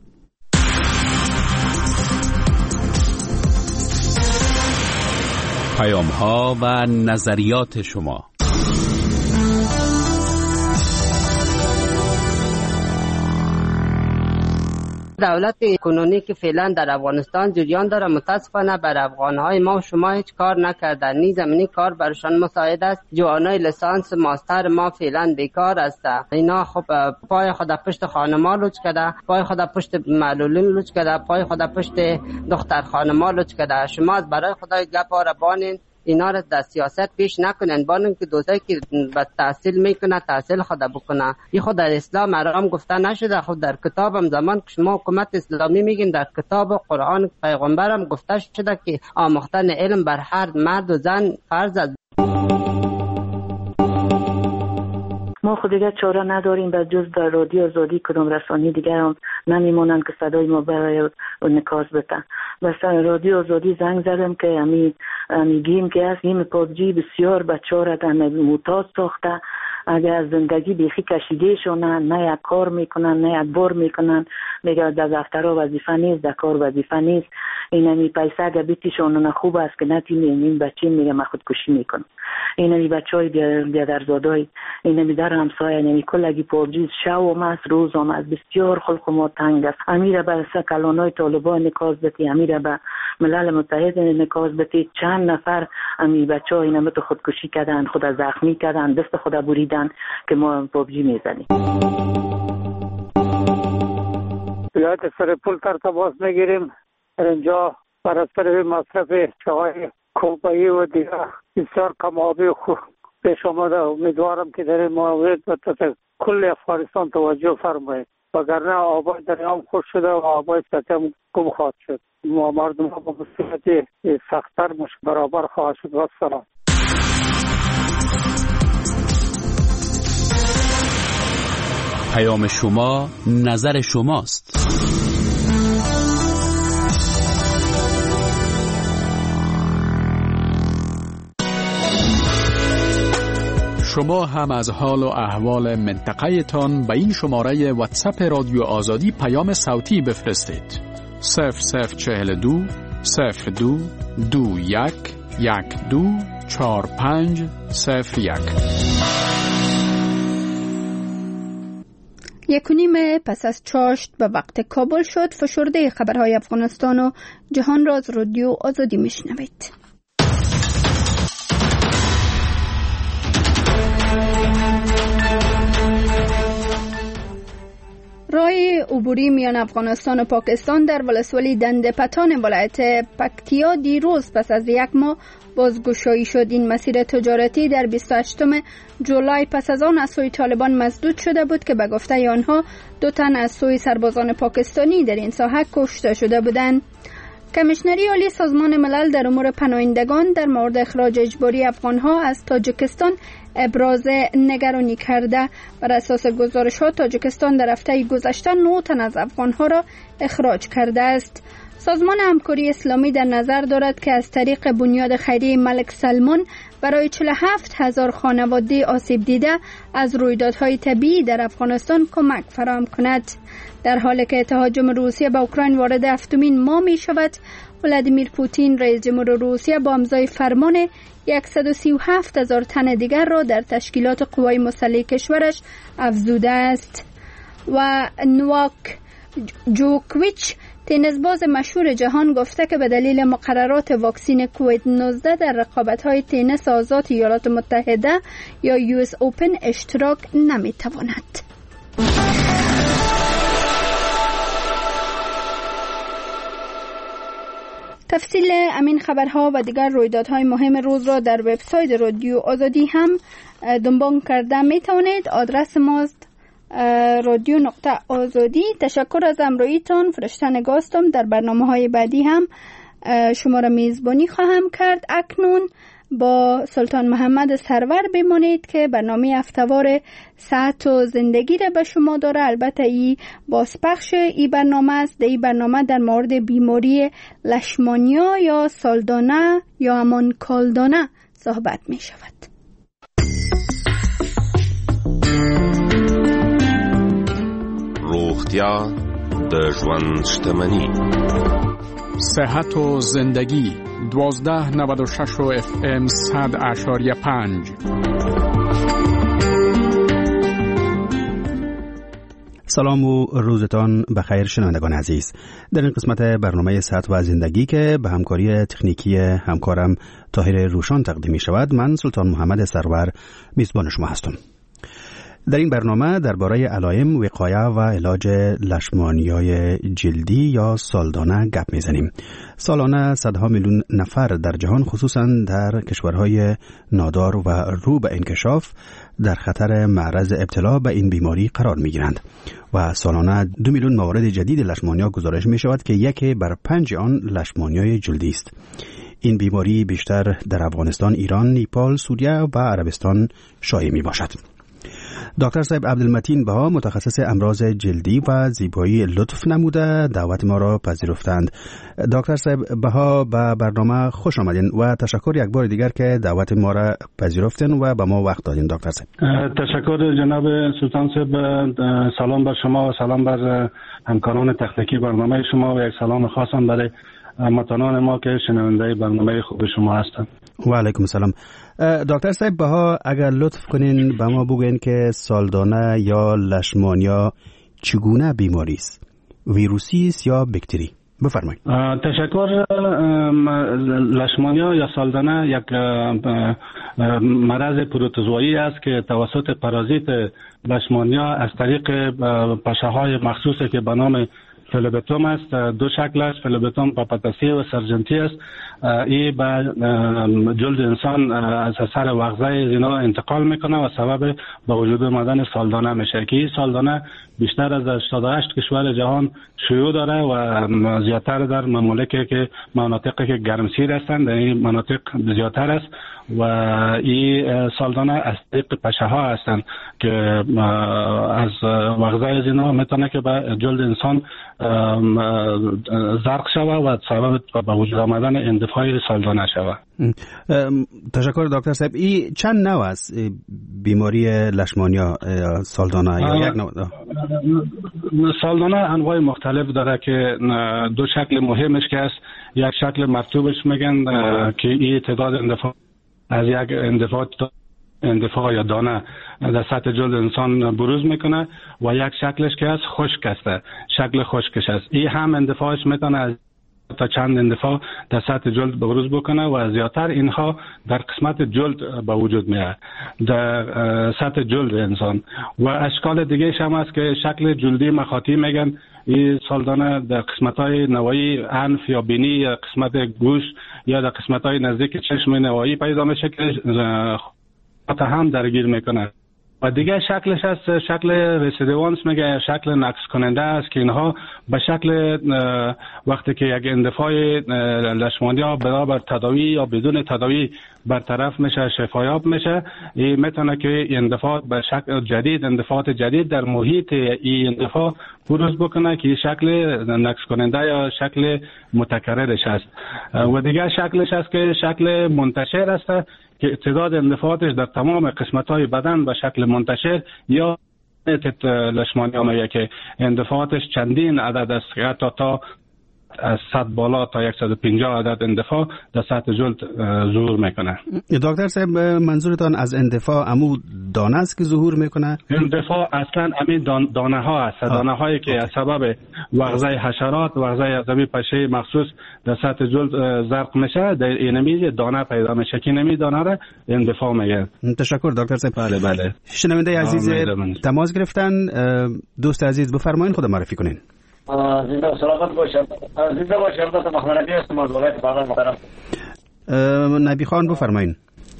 پیام‌ها و نظریات شما. دولت کنونی که فعلا در افغانستان جریان داره متاسفانه بر افغانهای ما و شما هیچ کار نکردن. نی زمینی کار برشان مساعد است. جوانای لیسانس ماستر ما فعلا بیکار است. اینا خب پای خود پشت خانما لوچ کرده، پای خود پشت معلولین لوچ کرده، پای خود پشت دختر خانما لوچ کرده. شما از برای خدای گپا را بانین، اینا را در سیاست پیش نکنن، بانن که دوستایی که به تحصیل میکنه تحصیل خود بکنه. این خود در اسلام حرام گفته نشده. خود در کتابم زمان که شما حکومت اسلامی میگین در کتاب و قرآن پیغمبرم گفته شده که آموختن علم بر هر مرد و زن فرض است. ما خود دیگه چاره نداریم به جز در رادیو آزادی کدام رسانی دیگر هم نمیمونن که صدای ما برای نکاس بتن. بس رادیو آزادی زنگ زدم که میگیم که از این پادجی بسیار بچه را در معتاد ساخته. اگر از زندگی بیخی کشیده شونن، نه یک کار میکنن نه یک بار میکنن، میگه در دفترها وظیفه نیست، در کار وظیفه نیست. اینمی پیسه اگر بیتیشون خوب است که نتیم این بچه میگه من خودکشی میکنم. اینمی بچه های بیادرزادای اینمی در همسایه اینمی کلگی پابجی شو هم است روز هم است. بسیار خلق ما تنگ است. امیره به کلانای طالبان نکاز بتی، امیره به ملل متحد نکاز بتی. چند نفر امی بچه ها اینمی تو خودکشی کردن، خود زخمی کردن، دست خود بریدن که ما پابجی میزنیم. بیایید سر پول ترتباس میگیریم. اینجا برای مصرف چای کمپایی و دیگر بسیار کمابی خوب پیش آمده. امیدوارم که در این مورد به کل افغانستان توجه فرمایید. وگرنه آبای دریام خوش شده و آبای سطح هم کم خواهد شد. مردم ها با مصیبت سختتر برابر خواهد شد. و سلام. پیام شما نظر شماست. شما هم از حال و احوال منطقه تان به این شماره واتساپ رادیو آزادی پیام صوتی بفرستید. 0042 02 21 12 45 01. 1:30 پس از چاشت به وقت کابل شد. فشرده خبرهای افغانستان و جهان را از رادیو آزادی میشنوید. راه عبوری میان افغانستان و پاکستان در ولسوالی دنده پتان ولایت پکتیا دیروز پس از یک ماه بازگشایی شد. این مسیر تجارتی در 28 جولای پس از آن از سوی طالبان مسدود شده بود که به گفته آنها 2 تن از سوی سربازان پاکستانی در این ساحه کشته شده بودند. کمیشنری عالی سازمان ملل در امور پناهندگان در مورد اخراج اجباری افغانها از تاجیکستان ابراز نگرانی کرده. بر اساس گزارش‌ها تاجیکستان در هفته گذشته 9 تن از افغانها را اخراج کرده است. سازمان همکاری اسلامی در نظر دارد که از طریق بنیاد خیریه ملک سلمان برای 47,000 خانواده آسیب دیده از رویدادهای طبیعی در افغانستان کمک فراهم کند. در حالی که تهاجم روسیه به اوکراین وارد 7مین ماه می شود، ولادیمیر پوتین رئیس جمهور روسیه با امضای فرمان 137,000 تن دیگر را در تشکیلات قوای مسلح کشورش افزوده است. و نواک جوکوویچ تنیسباز مشهور جهان گفته که به دلیل مقررات واکسین کووید 19 در رقابت‌های تنیس آزاد ایالات متحده یا US اوپن اشتراک نمی‌تواند. تفصیل امین خبرها و دیگر رویدادهای مهم روز را در وبسایت رادیو آزادی هم دنبال کرده می‌توانید. آدرس ماست radio.azadi. تشکر از همراهیتان. فرشته نگاستم. در برنامه‌های بعدی هم شما را میزبانی خواهم کرد. اکنون با سلطان محمد سرور بمانید که برنامه هفته‌وار صحت و زندگی را به شما داره. البته ای بازپخش ای برنامه است. این برنامه در مورد بیماری لشمانیا یا سالدانه یا همان کالدانه صحبت می شود. روغتیا د ژوند شتمني. صحت و زندگی 1296 و FM 100.5. سلام و روزتان بخیر شنوندگان عزیز. در این قسمت برنامه صحت و زندگی که به همکاری تکنیکی همکارم طاهر روشان تقدیم می شود، من سلطان محمد سرور میزبان شما هستم. در این برنامه درباره علائم، وقایه و علاج لشمانیای جلدی یا سالدانه گپ میزنیم. سالانه صدها میلیون نفر در جهان خصوصا در کشورهای نادار و رو به انکشاف در خطر معرض ابتلا به این بیماری قرار میگیرند و سالانه 2 میلیون موارد جدید لشمانیا گزارش می شود که 1 بر 5 آن لشمانیای جلدی است. این بیماری بیشتر در افغانستان، ایران، نیپال، سوریه و عربستان شایع می باشد. دکتر صاحب عبدالمتین بها متخصص امراض جلدی و زیبایی لطف نموده دعوت ما را پذیرفتند. دکتر صاحب بها به برنامه خوش آمدین و تشکر یک بار دیگر که دعوت ما را پذیرفتین و به ما وقت دادین. دکتر صاحب تشکر جناب سلطان صاحب. سلام بر شما و سلام بر همکاران تکنیکی برنامه شما و یک سلام خاصم برای هموطنان ما که شنونده برنامه خوب شما هستند. و علیکم السلام. دکتر صاحب بها اگر لطف کنین به ما بگوین که سالدانه یا لشمانیا چگونه بیماری است؟ ویروسی است یا باکتری؟ بفرمایید. تشکر. لشمانیا یا سالدانه یک مرض پروتوزوایی است که توسط پارازیت لشمانیا از طریق پشه‌های مخصوصی که به نام فلوبتوم است. دو شکل است، فلوبتوم پاپاتاسی و سرجنتی است. این به جلد انسان از اثر وغزه اینا انتقال میکنه و سبب به وجود آمدن سالدانه میشه که این سالدانه بیشتر از 88 کشور جهان شیوع داره و زیادتر در ممالکی که مناطقی که گرمسیر هستند در این مناطق زیادتر است و این سالدانه از طریق پشه ها هستند که از وغزه از اینا میتونه که به جلد انسان زرق شوه و سبب به وجود آمدن اندفاع سالدانه شوه. تشکر دکتر صاحب. این چند نوع است بیماری لشمانیا سالدانه یا یک نوع؟ سالدانه انواع مختلف داره که دو شکل مهمش که است. یک شکل مرطوبش میگن که این تعداد اندفاع از یک اندفاع یا دانه در سطح جلد انسان بروز میکنه و یک شکلش که از خشک است، شکل خشکش است. این هم اندفاعش میتونه از تا چند اندفاع در سطح جلد بروز بکنه و زیادتر اینها در قسمت جلد به وجود میاد در سطح جلد انسان. و اشکال دیگه هم است که شکل جلدی مخاطی میگن. این سالدانه در قسمت‌های نوایی انف یا بینی یا قسمت گوش یا در قسمت‌های نزدیک چشم نوایی پیدا میشه که هم درگیر میکنه. و دیگه شکلش هست شکل رسیدوانس میگه، شکل نقص کننده است که اینها به شکل وقتی که یک اندفاع لشمانیا برابر تداوی یا بدون تداوی برطرف میشه، شفایاب میشه، این میتونه که اندفاع به شکل جدید، اندفاعات جدید در محیط این اندفاع بروز بکنه که شکل نقص کننده یا شکل متکررش است. و دیگه شکلش هست که شکل منتشر است که تعداد اندفاعاتش در تمام قسمت‌های بدن به شکل منتشر یا لشمانیا میگه که اندفاعاتش چندین عدد است، حتی تا از 100 بالا تا 150 عدد اندفاع در سطح جلد ظهور میکنه. دکتر صاحب منظورتان از اندفاع عمو دانه است که ظهور میکنه؟ اندفاع اصلا همین دانه ها است، دانه هایی که از سبب وغزه حشرات، وغزه عصبی پشه مخصوص در سطح جلد زرق میشه، در اینمی دانه پیدا میشه که اینمی دانه را اندفاع میگه. تشکر دکتر صاحب. بله. شنونده عزیز تماس گرفتن، دوست عزیز بفرمایید، خود معرفی کنین. زنده و سلامت باشم. زنده باشم. دکتر محمد نبی هستم از ولایت بغلان محترم. نبی خان بفرمایید.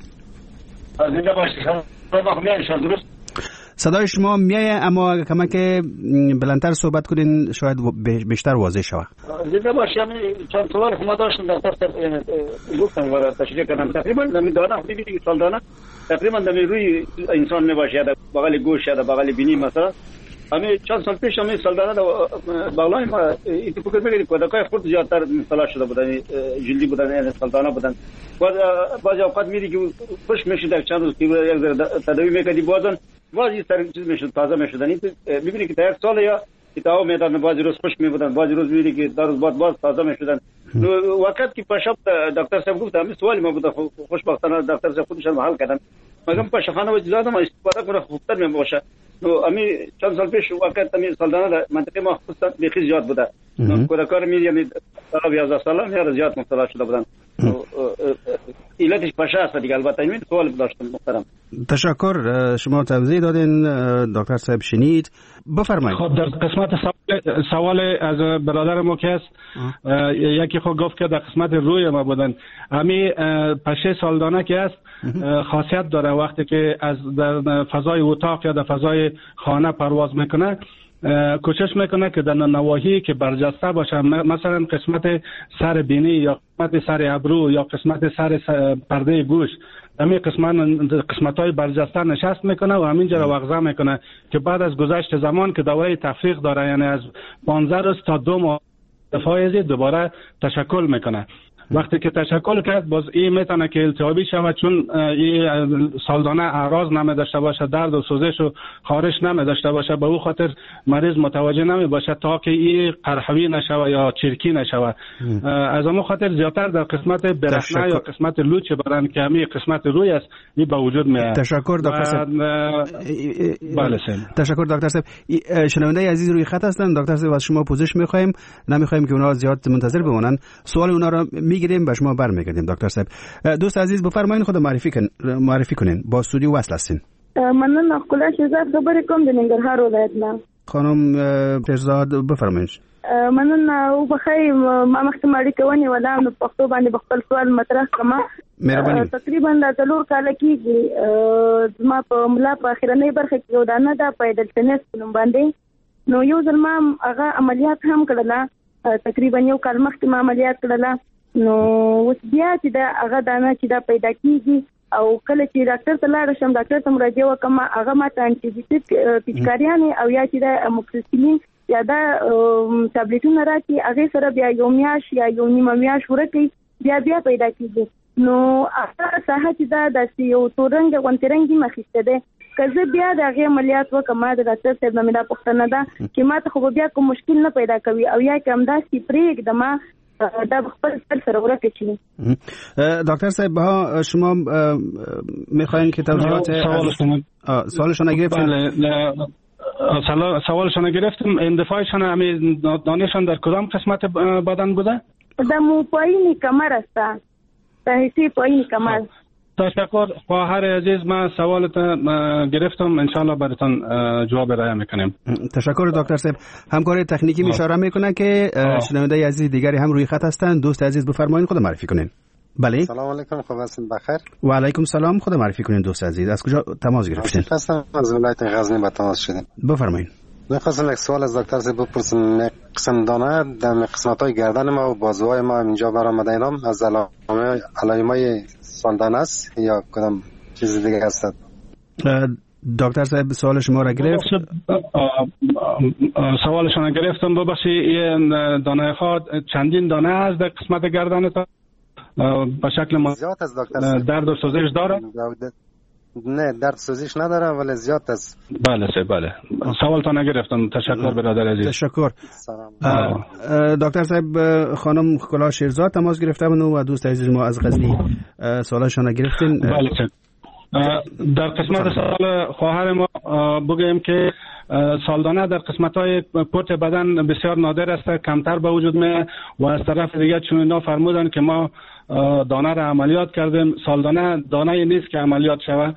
زنده باشم. درست صدای شما میایه اما کمک بلندتر صحبت کنین شاید بیشتر واضح شود. زنده باشم. چند سوال شما داشتم دکتر صاحب گفتم و تشریح کردم. تقریبا نمی دانه میبینی که سالدانه تقریبا نمی روی انسان میباشه، در بغل گوش یا در بغل بینی مثلا. همین چند سال پیش همین سالدانه بالا ما اتفاق میگیریم کودکای خود زیادتر مبتلا شده بودن، جلدی بودن، یعنی سالدانه بودن. بعضی اوقات میری که خوش میشه در چند روز که یک ذره تداوی میکردی بازن بعضی سر چیز میشد تازه میشدن. میبینی که تا یک سال یا کتاب میدادن، بعضی روز خوش میبودن، بعضی روز میبینی که در روز بعد باز تازه میشدن. وقت که پشاب دکتر صاحب گفت همین سوالی ما بود، خوشبختانه دکتر صاحب خودشان حل کردن. مگم پشخانه و زیاد ما استفاده کنه خوبتر میباشه. امی چند سال پیش وقت امی سالدانه در منطقه ما خصوصا بیخی زیاد بوده. کودکان میری امی 11 ساله میاره زیاد مبتلا شده بودن. علتش پشه است دیگه. البته این سوال داشتم محترم. تشکر، شما توضیح دادین، دکتر صاحب شنید. بفرمایید. خب در قسمت سوال از برادر ما که است، یکی خود گفت که در قسمت روی ما بودن. امی پشه سالدانه که است خاصیت داره وقتی که از در فضای اتاق یا در فضای خانه پرواز میکنه کوشش میکنه که در نواحی که برجسته باشه، مثلا قسمت سر بینی یا قسمت سر ابرو یا قسمت سر پرده گوش، همین قسمت‌های برجسته نشست میکنه و همینجا را وغزه میکنه که بعد از گذشت زمان که دوره تفریق داره، یعنی از 15 روز تا 2 ماه دفاعی دوباره تشکل میکنه. وقتی که تشکل کرد باز این میتونه که التهابی شود، چون این سالدانه اعراض نمی داشته باشه، درد و سوزش و خارش نمی داشته باشه، به او خاطر مریض متوجه نمی باشه تا که این قرحوی نشوه یا چرکی نشوه. از اون خاطر زیادتر در قسمت برهنه یا قسمت لوچ بدن که همین قسمت روی است این به وجود میاد. تشکر دکتر صاحب. بله تشکر دکتر صاحب. شنونده عزیز روی خط هستن. دکتر صاحب از شما پوزش می‌خوایم، نمی‌خوایم که اونها زیاد منتظر بمونن. سوال اونها را میگیریم و شما برمیگردیم. دکتر صاحب دوست عزیز بفرمایید، خود معرفی کنین، با استودیو وصل هستین. من نقله شهزاد خبر کوم د ننګرهار ولایت نه. خانم شهزاد بفرمایید. مننه او بخیر ما مخکې اړیکه ونیوله نو پښتو باندې خپل سوال مطرح کړم. تقریبا د 3 کال کېږي زما په ملا په اخرنۍ برخه کې یو دانه ده پیدل تنس نوم باندې نو یو ځل ما هغه عملیات هم کړله تقریبا یو کال مخکې ما عملیات کړله نو اوس بیا چې دا هغه دانه چې دا پیدا کېږي او کله چې ډاکټر ته لاړ شم ډاکټر ته مراجعه وکم هغه ماته انټي پیچکاریانې او یا چې د اموکسیسیلین یا دا ټابلیټونه راکړي هغه سره بیا یو میاشت یا یو نیمه میاشت ورکړي بیا پیدا کېږي نو هغه ساحه چې دا د یو تورنګ غونترنګي مخېسته ده کزه بیا د هغه عملیات وکم د ډاکټر صاحب نه مې پوښتنه ده چې ما ته خو بیا کوم مشکل نه پیدا کوي او یا کوم داسې پریک دما دا خپل سره ورکه. دکتر صاحب ها شما میخواین که توضیحات سوالشون گرفتین؟ سوالشون گرفتم. اندفاعشون همین دانشان در کدام قسمت بدن بوده؟ در پایین کمر است. در حصه پایین کمر. تشکر خواهر عزیز من سوالت گرفتم انشالله براتون جواب ارائه میکنیم. تشکر دکتر صاحب. همکار تکنیکی اشاره میکنه که شنونده عزیز دیگری هم روی خط هستند. دوست عزیز بفرمایید خود معرفی کنین. بله سلام علیکم خوب هستین بخیر. و علیکم سلام خود معرفی کنین دوست عزیز. از کجا تماس گرفتین؟ از ولایت غزنی به تماس شدیم. بفرمایید. می‌خواستم یک سوال از دکتر صاحب بپرسم. قسم دانه در قسمت‌های گردن ما و بازوهای ما اینجا برآمده اینام از علائمای سالدان است یا کدام چیز دیگه هست؟ دکتر صاحب سوال شما را گرفت. سوالشون گرفتم. ببخشید این دانه ها چندین دانه است در قسمت گردن تا به شکل ما زیاد است دکتر. درد و سوزش داره؟ نه درد سوزش نداره ولی زیاد است. بله سوالتون نگرفتم. تشکر برادر عزیز. تشکر. دکتر صاحب خانم کلاه شیرزاد تماس گرفته و دوست عزیز ما از غزنی سوالشون گرفتین. بله در قسمت سوال خواهر ما بگیم که سالدانه در قسمت‌های پورت بدن بسیار نادر است، کمتر به وجود میاد و از طرف دیگه چون اینا فرمودن که ما دانه را عملیات کردیم. سالدانه دانه نیست که عملیات شود.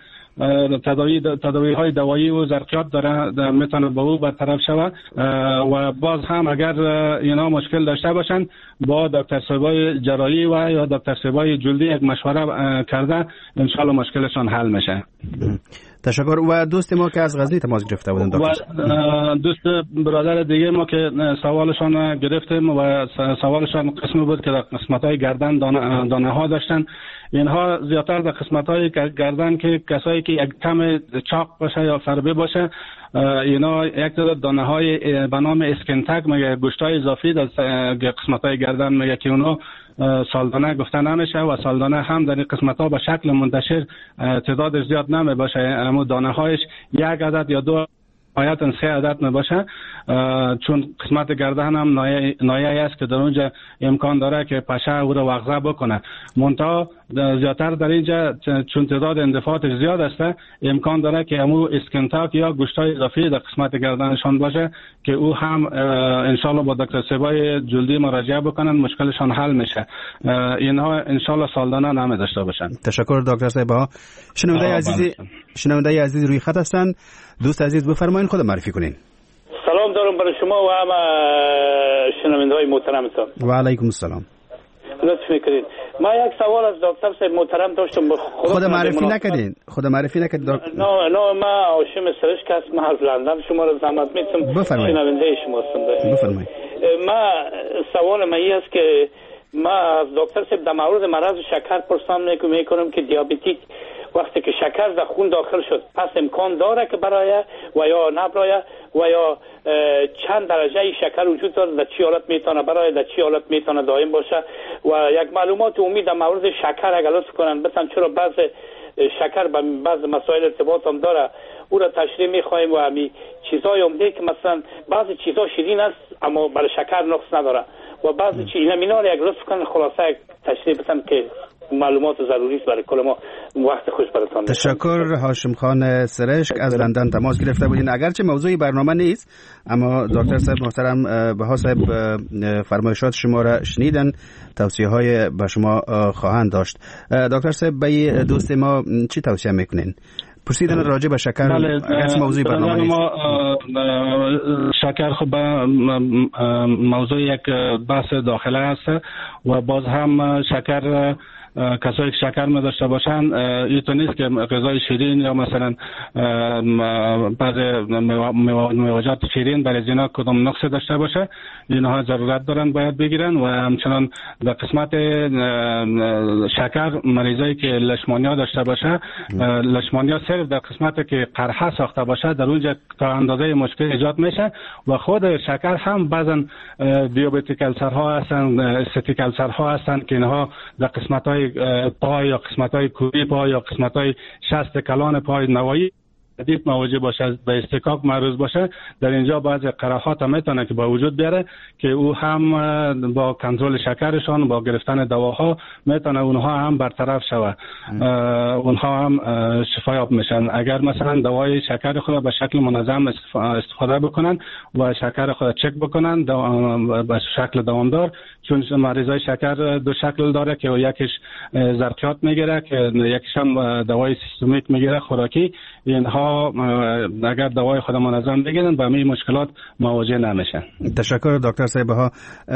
تداوی های دوایی و ظرفیت داره میتونه به او برطرف شود و باز هم اگر اینا مشکل داشته باشن با دکتر صاحبای جراحی و یا دکتر صاحبای جلدی یک مشوره کرده انشالله مشکلشان حل میشه. تشکر. و دوست ما که از غزنی تماس گرفته بودن دکتر. و دوست برادر دیگه ما که سوالشان گرفتیم و سوالشان قسمی بود که در قسمت‌های گردن دانه ها داشتن. اینها زیادتر در قسمت‌های گردن که کسایی که یک کم چاق باشه یا فربه باشه اینا یک تعداد دانه‌های به نام اسکنتک میگه گوشت‌های اضافی در قسمت‌های گردن میگه که اونا سالدانه گفته نمیشه و سالدانه هم در این قسمت‌ها به شکل منتشر تعداد زیاد نمی باشه. اما دانه‌هایش یک عدد یا دو نهایتاً 3 عدد نباشه چون قسمت گردن هم نایه است که در اونجا امکان داره که پشه او را وغزه بکنه. منتها زیادتر در اینجا چون تعداد اندفاعات زیاد است امکان داره که امو اسکنتاک یا گوشت‌های اضافی در قسمت گردنشان باشه که او هم انشالله با دکتر صاحبای جلدی مراجعه بکنن مشکلشان حل میشه. اینها انشالله سالدانه نمی داشته باشن. تشکر دکتر صاحب. شنونده عزیز روی خط هستند. دوست عزیز بفرمایید خود معرفی کنین. سلام دارم برای شما و همه شنونده‌های محترمتان. و علیکم السلام. لطف میکنید. ما یک سوال از دکتر صاحب محترم داشتم. خود معرفی نکردین. نه ما هاشم سرشک هستم از لندن. شما را زحمت میتم شنونده شما هستم. بفرمایید. ما سوال من است که ما از دکتر صاحب در مورد مرض شکر پرسان میکنم که دیابتیک وقتی که شکر در خون داخل شد پس امکان داره که برای و یا نبرای و یا چند درجه شکر وجود داره، در چی حالت میتونه برای، در چی حالت میتونه دائم باشه و یک معلومات عمومی در مورد شکر اگر لطف کنن بسن چرا بعض شکر به بعض مسائل ارتباط هم داره او را تشریح میخوایم و همین چیزای عمده که مثلا بعضی چیزا شیرین است اما برای شکر نقص نداره و بعضی چیزا اینا یک لطف کنن خلاصه یک تشریح بسن که معلومات ضروری است برای کل ما. وقت خوش براتون. تشکر. هاشم خان سرشک از لندن تماس گرفته بودین. اگرچه موضوعی برنامه نیست اما دکتر صاحب محترم بها صاحب فرمایشات شما را شنیدن، توصیه های به شما خواهند داشت. دکتر صاحب به دوست ما چی توصیه میکنین پرسیدن راجع به شکر اگر موضوع برنامه ما شکر خب موضوع یک بحث داخله است و باز هم شکر کسایی که شکر نداشته باشن اینطور نیست که غذای شیرین یا مثلا بعض میوه‌جات شیرین برای اینا کدام نقص داشته باشه، اینها ضرورت دارن باید بگیرن. و همچنان در قسمت شکر مریضایی که لشمانیا داشته باشه، لشمانیا صرف در قسمتی که قرحه ساخته باشه در اونجا تا اندازه مشکل ایجاد میشه و خود شکر هم بعضا دیابتیک السرها هستن، استاتیک السرها هستن که اینها در قسمت‌های پای یا قسمت‌های کوری پای یا قسمت‌های شست کلان پای نوایی شدید مواجه باشه، به استکاک معرض باشه، در اینجا بعضی قرحات هم میتونه که با وجود بیاره که او هم با کنترل شکرشان با گرفتن دواها میتونه اونها هم برطرف شوه، اونها هم شفایاب میشن اگر مثلا دوای شکر خود به شکل منظم استفاده بکنن و شکر خود چک بکنن به شکل دوامدار. چون مریضای شکر دو شکل داره که یکیش ظرفیات میگیره که یکیش هم دوای سیستمیک میگیره خوراکی. اینها اگر دوای خود منظم بگیرن با همین مشکلات مواجه نمیشن. تشکر دکتر صاحبها.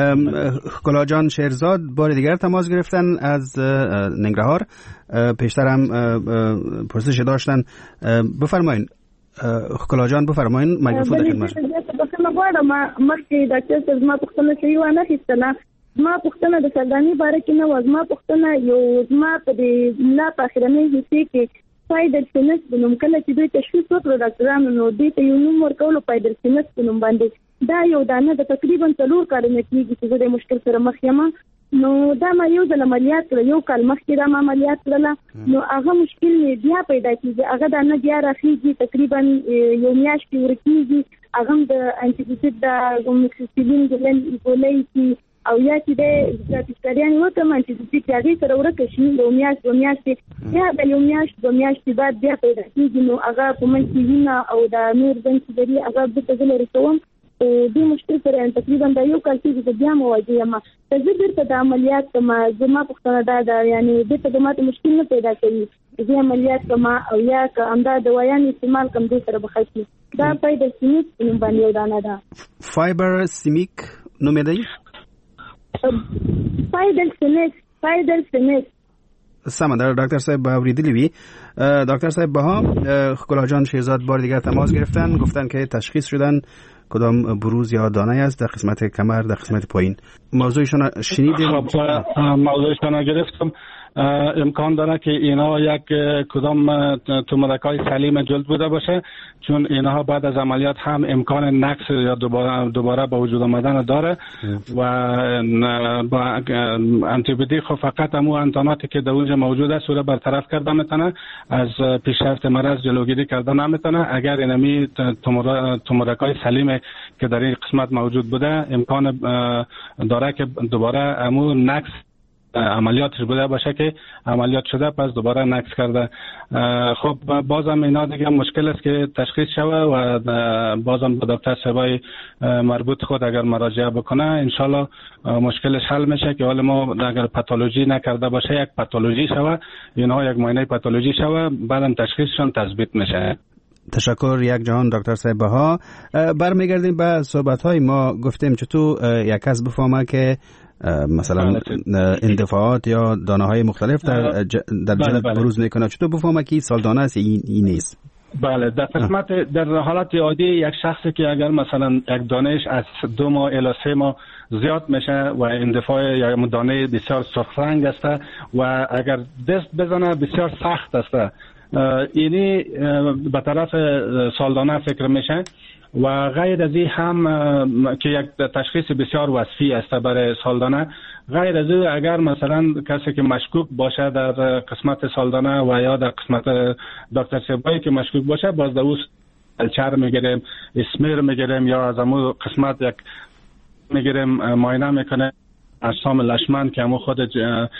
خکلا جان شیرزاد بار دیگر تماس گرفتن از ننگرهار، پیشتر هم پرسش داشتن. بفرمایین خکلا جان، بفرمایین میکروفون در خدمتتون. بخښنه غواړم مخکې ډاکټر صاحب زما پوښتنه شوې وه نه اخیستله. زما پوښتنه د سرداني باره کې نه وه. زما پوښتنه یو زما په دې ملا په اخرنۍ حصې کې پایدرسینس په نوم کله چې دوی تشخیص وکړو ډاکټرانو نو دوی ته یو نوم ورکولو پایدرسینس په نوم باندې. دا یو دانه د تقریبا 4 کالونه کېږي چې زه د مشکل سره مخ یم. نو دا ما یو ځل عملیات کړ، یو کال مخکې دا ما عملیات کړله. نو هغه مشکل مې بیا پیدا کېږي، هغه دانه بیا راخېږي، تقریبا یو میاشت کې ورکېږي. هغه د انټي بیوټیک د موکسیسیلین ګولۍ چې او یا چې د پیسکاریان وکړم انټي بیوټیک هغې سره ورکه شي یو میاشت دوه میاشتې، بیا د یو میاشت دوه میاشتې بعد بیا پیدا کېږي. نو هغه په منځ کې وینه او د نور ځنګ چې لري هغه بېرته زه لرې کوم. دې مشکل سره تقریبا دا یو کال کېږي چې بیا مواجه یم. که زه بېرته د عملیات کوم، زما پوښتنه دا ده یعنې بېرته د ماته مشکل نه پیدا کوي، زه عملیات کوم او یا که همدا دوایان استعمال کوم دې سره به ښه شي. دا فایبر سیمیک نوم باندې یو دانه ده. فایبر سیمیک نوم یې دی؟ فایبر سیمیک. سمه در دکتر صاحب اوریدلی وی. دکتر صاحب بها خکلا جان شیرزاد بار دیگر تماس گرفتن، گفتن که تشخیص شدن کدام بروز یا دانه است در قسمت کمر، در قسمت پایین. موضوعشون شنیدیم؟ موضوعشون گرفتم. امکان داره که اینا یک کدام تومورکای سلیم جلد بوده باشه، چون اینها بعد از عملیات هم امکان نقص یا دوباره به وجود آمدن داره و با آنتی بیوتیک خب فقط همون انتاناتی که در اونجا موجود است رو برطرف کرده میتونه، از پیشرفت مرض جلوگیری کرده نمیتونه. اگر اینمی تومورکای سلیم که در این قسمت موجود بوده امکان داره که دوباره همون نقص عملیاتش بوده باشه که عملیات شده پس دوباره نقص کرده. خب بازم اینا دیگه مشکل است که تشخیص شوه و بازم با دکتر صاحبای مربوط خود اگر مراجعه بکنه انشالله مشکلش حل میشه که حالا ما اگر پاتولوژی نکرده باشه یک پاتولوژی شوه، اینها یک معاینه پاتولوژی شوه، بعدم تشخیصشون تثبیت میشه. تشکر یک جهان دکتر صاحب بها. برمیگردیم به صحبت‌های ما. گفتیم چطور یک کس بفهمه که مثلا اندفاعات یا دانه های مختلف در جلد بروز میکنه، چطور بفهمه که سال دانه است این نیست؟ بله، در قسمت در حالت عادی یک شخصی که اگر مثلا یک دانهش از 2 ماه الی 3 ماه زیاد میشه و اندفاع یا دانه بسیار سرخ رنگ است و اگر دست بزنه بسیار سخت است، اینی به طرف سالدانه فکر میشه. و غیر از این هم که یک تشخیص بسیار وصفی است برای سالدانه. غیر از این اگر مثلا کسی که مشکوک باشه در قسمت سالدانه و یا در قسمت دکتر صاحبایی که مشکوک باشه، باز در اون کلچر میگیریم، اسمیر میگیریم یا از همون قسمت یک میگیریم معاینه میکنه اجسام لشمن که همون خود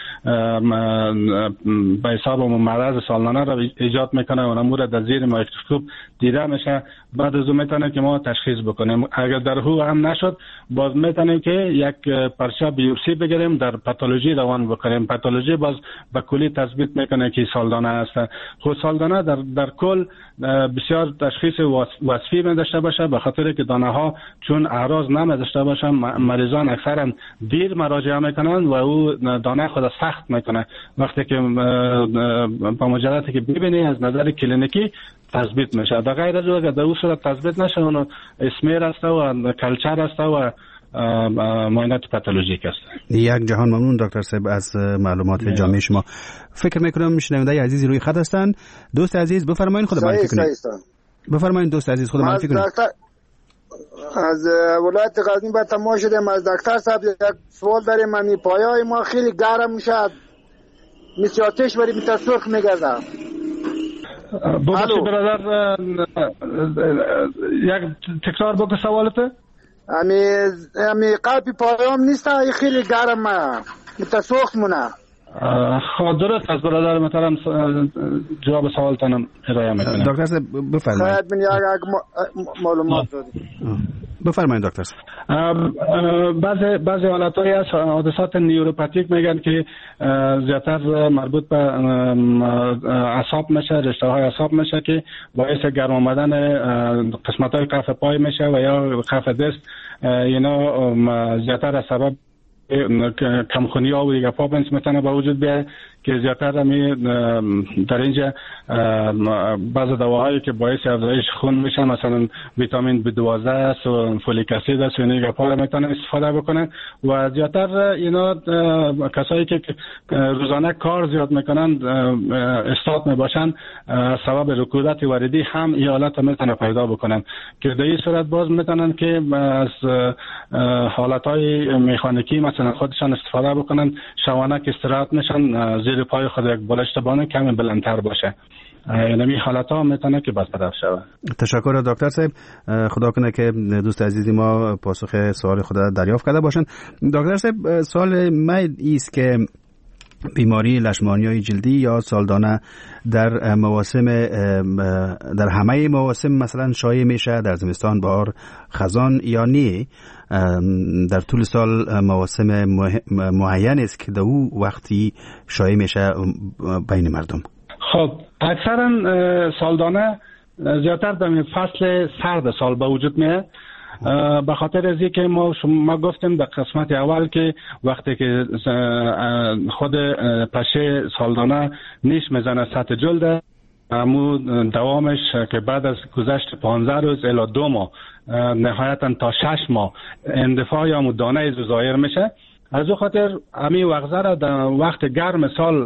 به حساب مرض سالانه را ایجاد میکنه و نمور در زیر میکروسکوپ دیده میشه. بعد از اون میتونیم که ما تشخیص بکنیم. اگر در هو هم نشد باز میتونیم که یک پرچه بیوپسی بگیریم، در پاتولوژی روان بکنیم. پاتولوژی باز به کلی تثبیت میکنه که سالدانه است. خود سالدانه در کل بسیار تشخیص وصفی داشته باشه، به خاطر که دانه ها چون اعراض نمیداشته باشن مریضان اکثرا دیر مراجعه میکنن و او دانه خود سخت میکنه. وقتی که با مجردی که ببینی از نظر کلینیکی تثبیت میشه. در غیر از اگر در اون صورت تثبیت نشه اونو اسمیر است و کلچر است و معاینات پاتولوژیک است. یک جهان ممنون دکتر صاحب از معلومات جامع شما. فکر میکنم شنونده عزیزی روی خط هستند. دوست عزیز بفرمایید، خود معرفی کنید. بفرمایید دوست عزیز، خود معرفی کنید. از ولایت غزنی به تماس شدیم. از دکتر صاحب یک سوال داریم. من پایای ما خیلی گرم میشه، مثل آتش بری مثل سرخ میگرده. بابا برادر یک تکرار بکن سوالته. امی قلب پایام نیست، خیلی گرم مثل سرخ مونه. خب درست از برادر محترم جواب سوالتانم ارائه میکنم. دکتر صاحب بفرمایید. شاید من یک معلومات دادم. بفرمایید دکتر صاحب. بعضی حالت‌های از حادثات نیوروپاتیک میگن که زیادتر مربوط به اعصاب میشه، رشته‌های اعصاب میشه که باعث گرم آمدن قسمت‌های کف پای میشه و یا کف دست. اینا زیادتر از سبب کمخونی ها و دیگه پاپنس میتونه به وجود بیاید که زیادتر در اینجا بعض دواهایی که باعث افزایش خون میشه، مثلا ویتامین B12 است و فولیک اسید است و اینا پا میتونن استفاده بکنن. و زیادتر اینا کسایی که روزانه کار زیاد میکنن استات میباشن سبب رکودت وریدی هم این حالت میتونه پیدا بکنن که در این صورت باز میتونن که از حالتهای مکانیکی مثلا خودشان استفاده بکنن، شوانه که استراحت میشن زیر پای خود یک بالشت بانه کمی بلندتر باشه. یعنی حالت ها میتونه که بدتر شود. تشکر دکتر صاحب. خدا کنه که دوست عزیزی ما پاسخ سوال خود دریافت کرده باشن. دکتر صاحب سوال من است که بیماری لشمانیای جلدی یا سالدانه در مواسم در همه مواسم مثلا شایع میشه، در زمستان، بهار، خزان یا نی در طول سال مواسم معین است که در او وقتی شایع میشه بین مردم؟ خب اکثرا سالدانه زیادتر در فصل سرد سال به وجود میاد، به خاطر از اینکه ما گفتیم در قسمت اول که وقتی که خود پشه سالدانه نیش میزنه سطح جلد، امو دوامش که بعد از گذشت 15 روز الی 2 ماه نهایتا تا 6 ماه اندفاع یا دانه ظاهر میشه. از او خاطر امی وغزه را در وقت گرم سال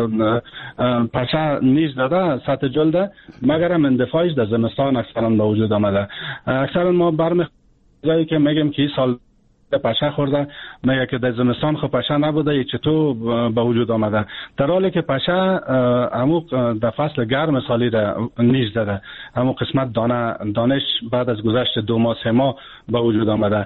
پشه نیش داده سطح جلده، مگر هم اندفاعش در زمستان اکثرا به وجود آمده. اکثرا ما برمیخوایی که میگیم که این سال پشه خورده، میگه که در زمستان خب پشه نبوده، ای چطور به وجود آمده، در حالی که پشه امو در فصل گرم سالی را نیش داده، امو قسمت دانش بعد از گذشت 2 ماه 3 ماه به وجود آمده.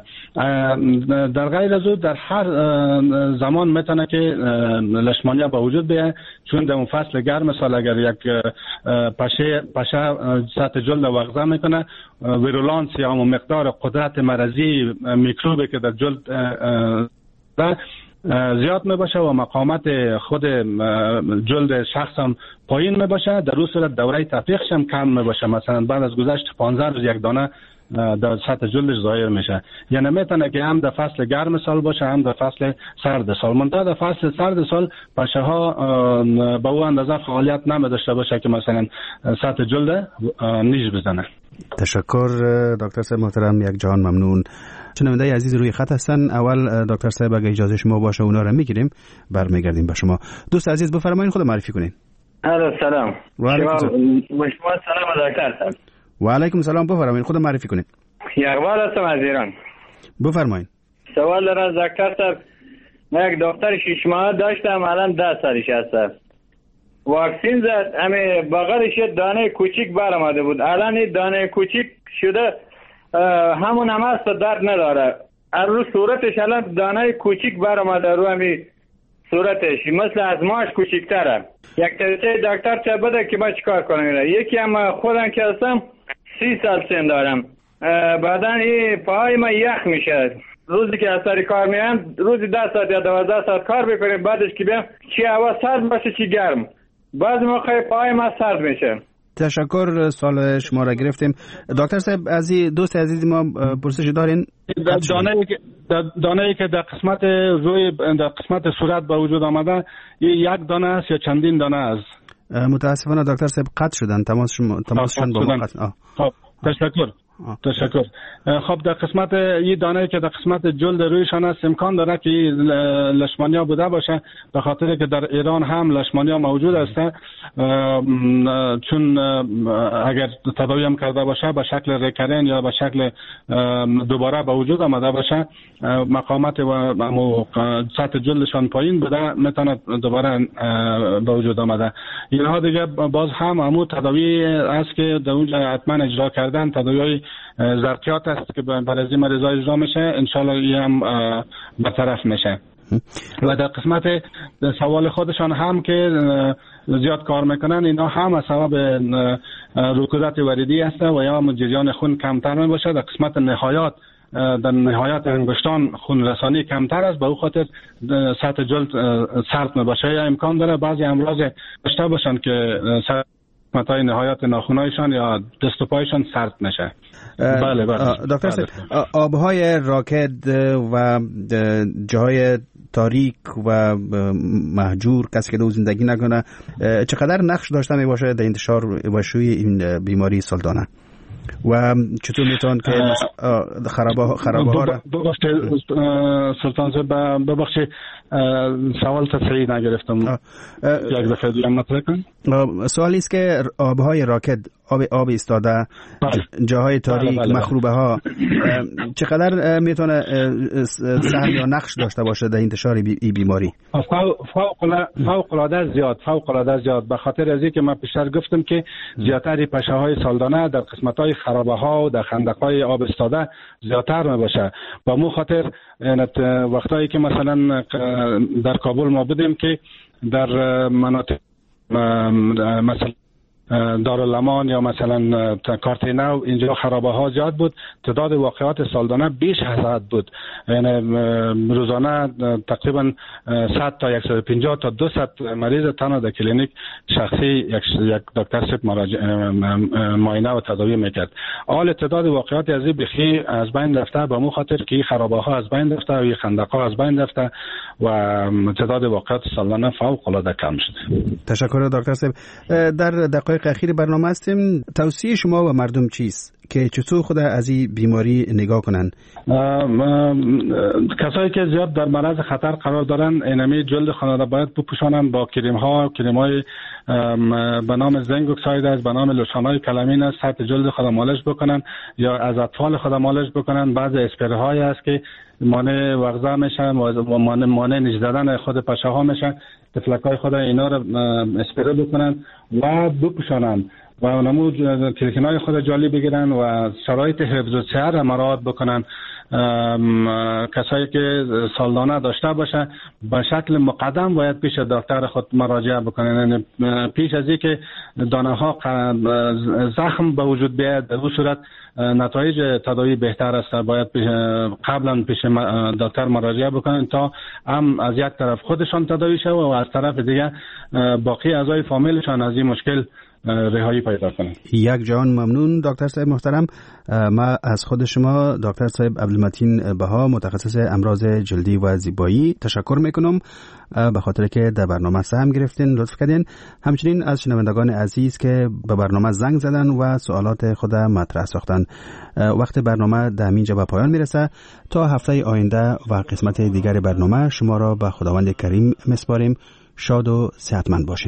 در غیر از او در هر زمان میتونه که لشمانیا به وجود بیاد، چون در اون فصل گرم سال اگر یک پشه سطح جلد وغزه میکنه، ویرولانس یا همون مقدار قدرت مرضی میکروبی که در جلد زیاد میباشه و مقاومت خود جلد شخص هم پایین میباشه، در اون صورت دوره تفریقش هم کم میباشه. مثلا بعد از گذشت 15 روز یک دانه در سطح جلدش ظاهر میشه. یعنی میتونه که هم در فصل گرم سال باشه هم در فصل سرد سال. منتها در فصل سرد سال پشه ها به او اندازه فعالیت نمیداشته باشه که مثلا سطح جلد نیش بزنه. تشکر دکتر صاحب محترم، یک جهان ممنون. شنونده عزیز روی خط هستن. اول دکتر صاحب اگه اجازه شما باشه اونا رو میگیریم، برمیگردیم به شما. دوست عزیز بفرمایید، خود معرفی کنین. سلام. و علیکم سلام دکتر صاحب. و علیکم سلام، بفرمایید، خود معرفی کنین. یقبال هستم از ایران. بفرمایید. سوال دارم از دکتر صاحب. من یک دختر 6 ماه داشتم، الان 10 سالش هست. واکسین زد، همه بغلش یه دانه کوچیک برآمده بود، الان این دانه کوچیک شده همون هم هست، درد نداره. از رو صورتش الان دانه کوچیک برآمده رو همی صورتش مثل از ماش کوچیک‌تره. یک طریقه دکتر چه بده که ما چیکار کنیم؟ یکی هم خودم که هستم 30 سال سن دارم، بعدن این پای ما یخ میشه. روزی که از سر کار میام روزی 10 ساعت یا 12 ساعت کار بکنیم، بعدش که بیام چی هوا سرد باشه چی گرم، بعض موقع پای ما سرد میشه. تشکر، سوال شما را گرفتیم. دکتر صاحب، از دوست عزیز ما پرسش دارین؟ دانه‌ای که در قسمت روی در قسمت صورت به وجود آمده یک دانه است یا چندین دانه است؟ متاسفانه دکتر صاحب قطع شدن، تماسشون با ما قطع. خب تشکر. خب در قسمت این دانه‌ای که در قسمت جلد رویشان است امکان داره که لشمانیا بوده باشه، به خاطر که در ایران هم لشمانیا موجود است. چون اگر تداوی هم کرده باشه به شکل ریکرین یا به شکل دوباره به وجود آمده باشه، مقامات و سطح جلدشان پایین بوده، میتونه دوباره به وجود آمده. اینها دیگه باز هم همون تداوی است که در اونجا حتما اجرا کردن، تداوی زرقیات است که برای از این مریضا اجرا میشه، انشالله این هم برطرف میشه. و در قسمت سوال خودشان هم که زیاد کار میکنن، اینا هم از سبب رکودت وریدی است و یا جریان خون کمتر می باشه. در قسمت در نهایت انگشتان خون رسانی کمتر است، به او خاطر سطح جلد سرد می باشه. یا امکان داره بعضی امراض داشته باشن که متای نهایت ناخونایشان یا دست و پایشان سرد میشه. بله. دکتر صاحب، آبهای راکد و جاهای تاریک و مهجور، کسی که دو زندگی نکنه، چقدر نقش داشته می باشه در انتشار و شیوع این بیماری سالدانه و چطور میتون که خرابه ها را سلطان صاحب ببخشید سوال تصحیح نگرفتم، یک دفعه دیگه مطرح کن. سوالی است که آبهای راکد، آب ایستاده، جاهای تاریک، مخروبه ها چقدر میتونه سهم یا نقش داشته باشه در انتشار این بیماری؟ فوق العاده زیاد، به خاطر از اینکه من پیشتر گفتم که زیاتر پشه های سالدانه در قسمت های خرابه ها و در خندق های آب ایستاده زیاتر میباشه. با مو خاطر وقتایی که مثلا در کابل ما بودیم که در مناطق مثلا دارالامان یا مثلا کارتینو، اینجا خرابه ها زیاد بود، تعداد واقعات سالانه بیش از حد بود، یعنی روزانه تقریبا 100 تا 150 تا 200 مریض تنها در کلینیک شخصی یک دکتر صاحب معاینه و تداوی میکرد. حال تعداد واقعات از این بخی از بین رفته، به مو خاطر که خرابه ها از بین رفته و این خندق ها از بین رفته و تعداد واقعات سالانه فوق العاده کم شده. تشکر دکتر صاحب. در دقایق اخیر برنامه هستیم، توصیه شما و مردم چیست که چطور خود از این بیماری نگاه کنن؟ کسایی که زیاد در معرض خطر قرار دارن، اینمی جلد خانه را باید بپوشانن با کریم‌های به نام زنک اکساید است، به نام لوشن‌های کلامین است، سطح جلد خود مالش بکنن یا از اطفال خود مالش بکنن. بعضی اسپری است که مانع وغزه میشن و مانع نیش زدن خود پشه ها میشن. تفلکای خود اینا رو اسپری بکنن و بپوشانن و نمو کلیکنای خود جالی بگیرن و شرایط حفظ الصحه را مراعات بکنن. کسایی که سالدانه داشته باشه به شکل مقدم باید پیش دکتر خود مراجعه بکنن، پیش از اینکه دانه ها زخم به وجود بیاد. در اون صورت نتایج تداوی بهتر است، باید قبلا پیش دکتر مراجعه بکنن تا هم از یک طرف خودشان تداوی شود و از طرف دیگه باقی اعضای فامیلشان از این مشکل رهایی پیدا کنند. یک جان ممنون دکتر صاحب محترم. ما از خود شما دکتر صاحب عبدالمتین بها، متخصص امراض جلدی و زیبایی تشکر میکنم به خاطر که در برنامه سهم گرفتین، لطف کردین. همچنین از شنوندگان عزیز که به برنامه زنگ زدن و سوالات خود مطرح ساختن. وقت برنامه در اینجا به پایان میرسه. تا هفته آینده و قسمت دیگر برنامه شما را به خداوند کریم میسپاریم. شاد و صحتمند باشین.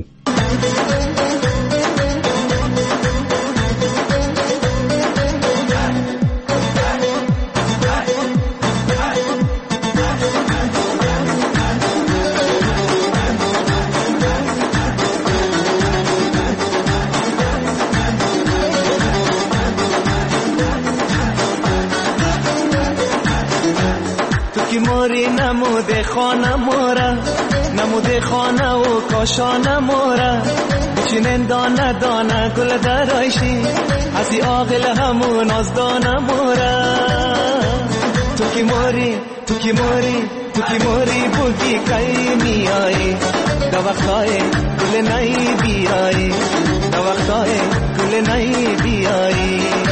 که موری نموده خانه مورا، نموده خانه و کاشانه مورا، بچینن دانه دانه گل درایشی، ازی آقل همون از دانه مورا. تو که موری تو که موری تو که موری بودی کئی می آئی، دا وقتای گل نئی بی آئی، دا وقتای گل نئی بی آئی.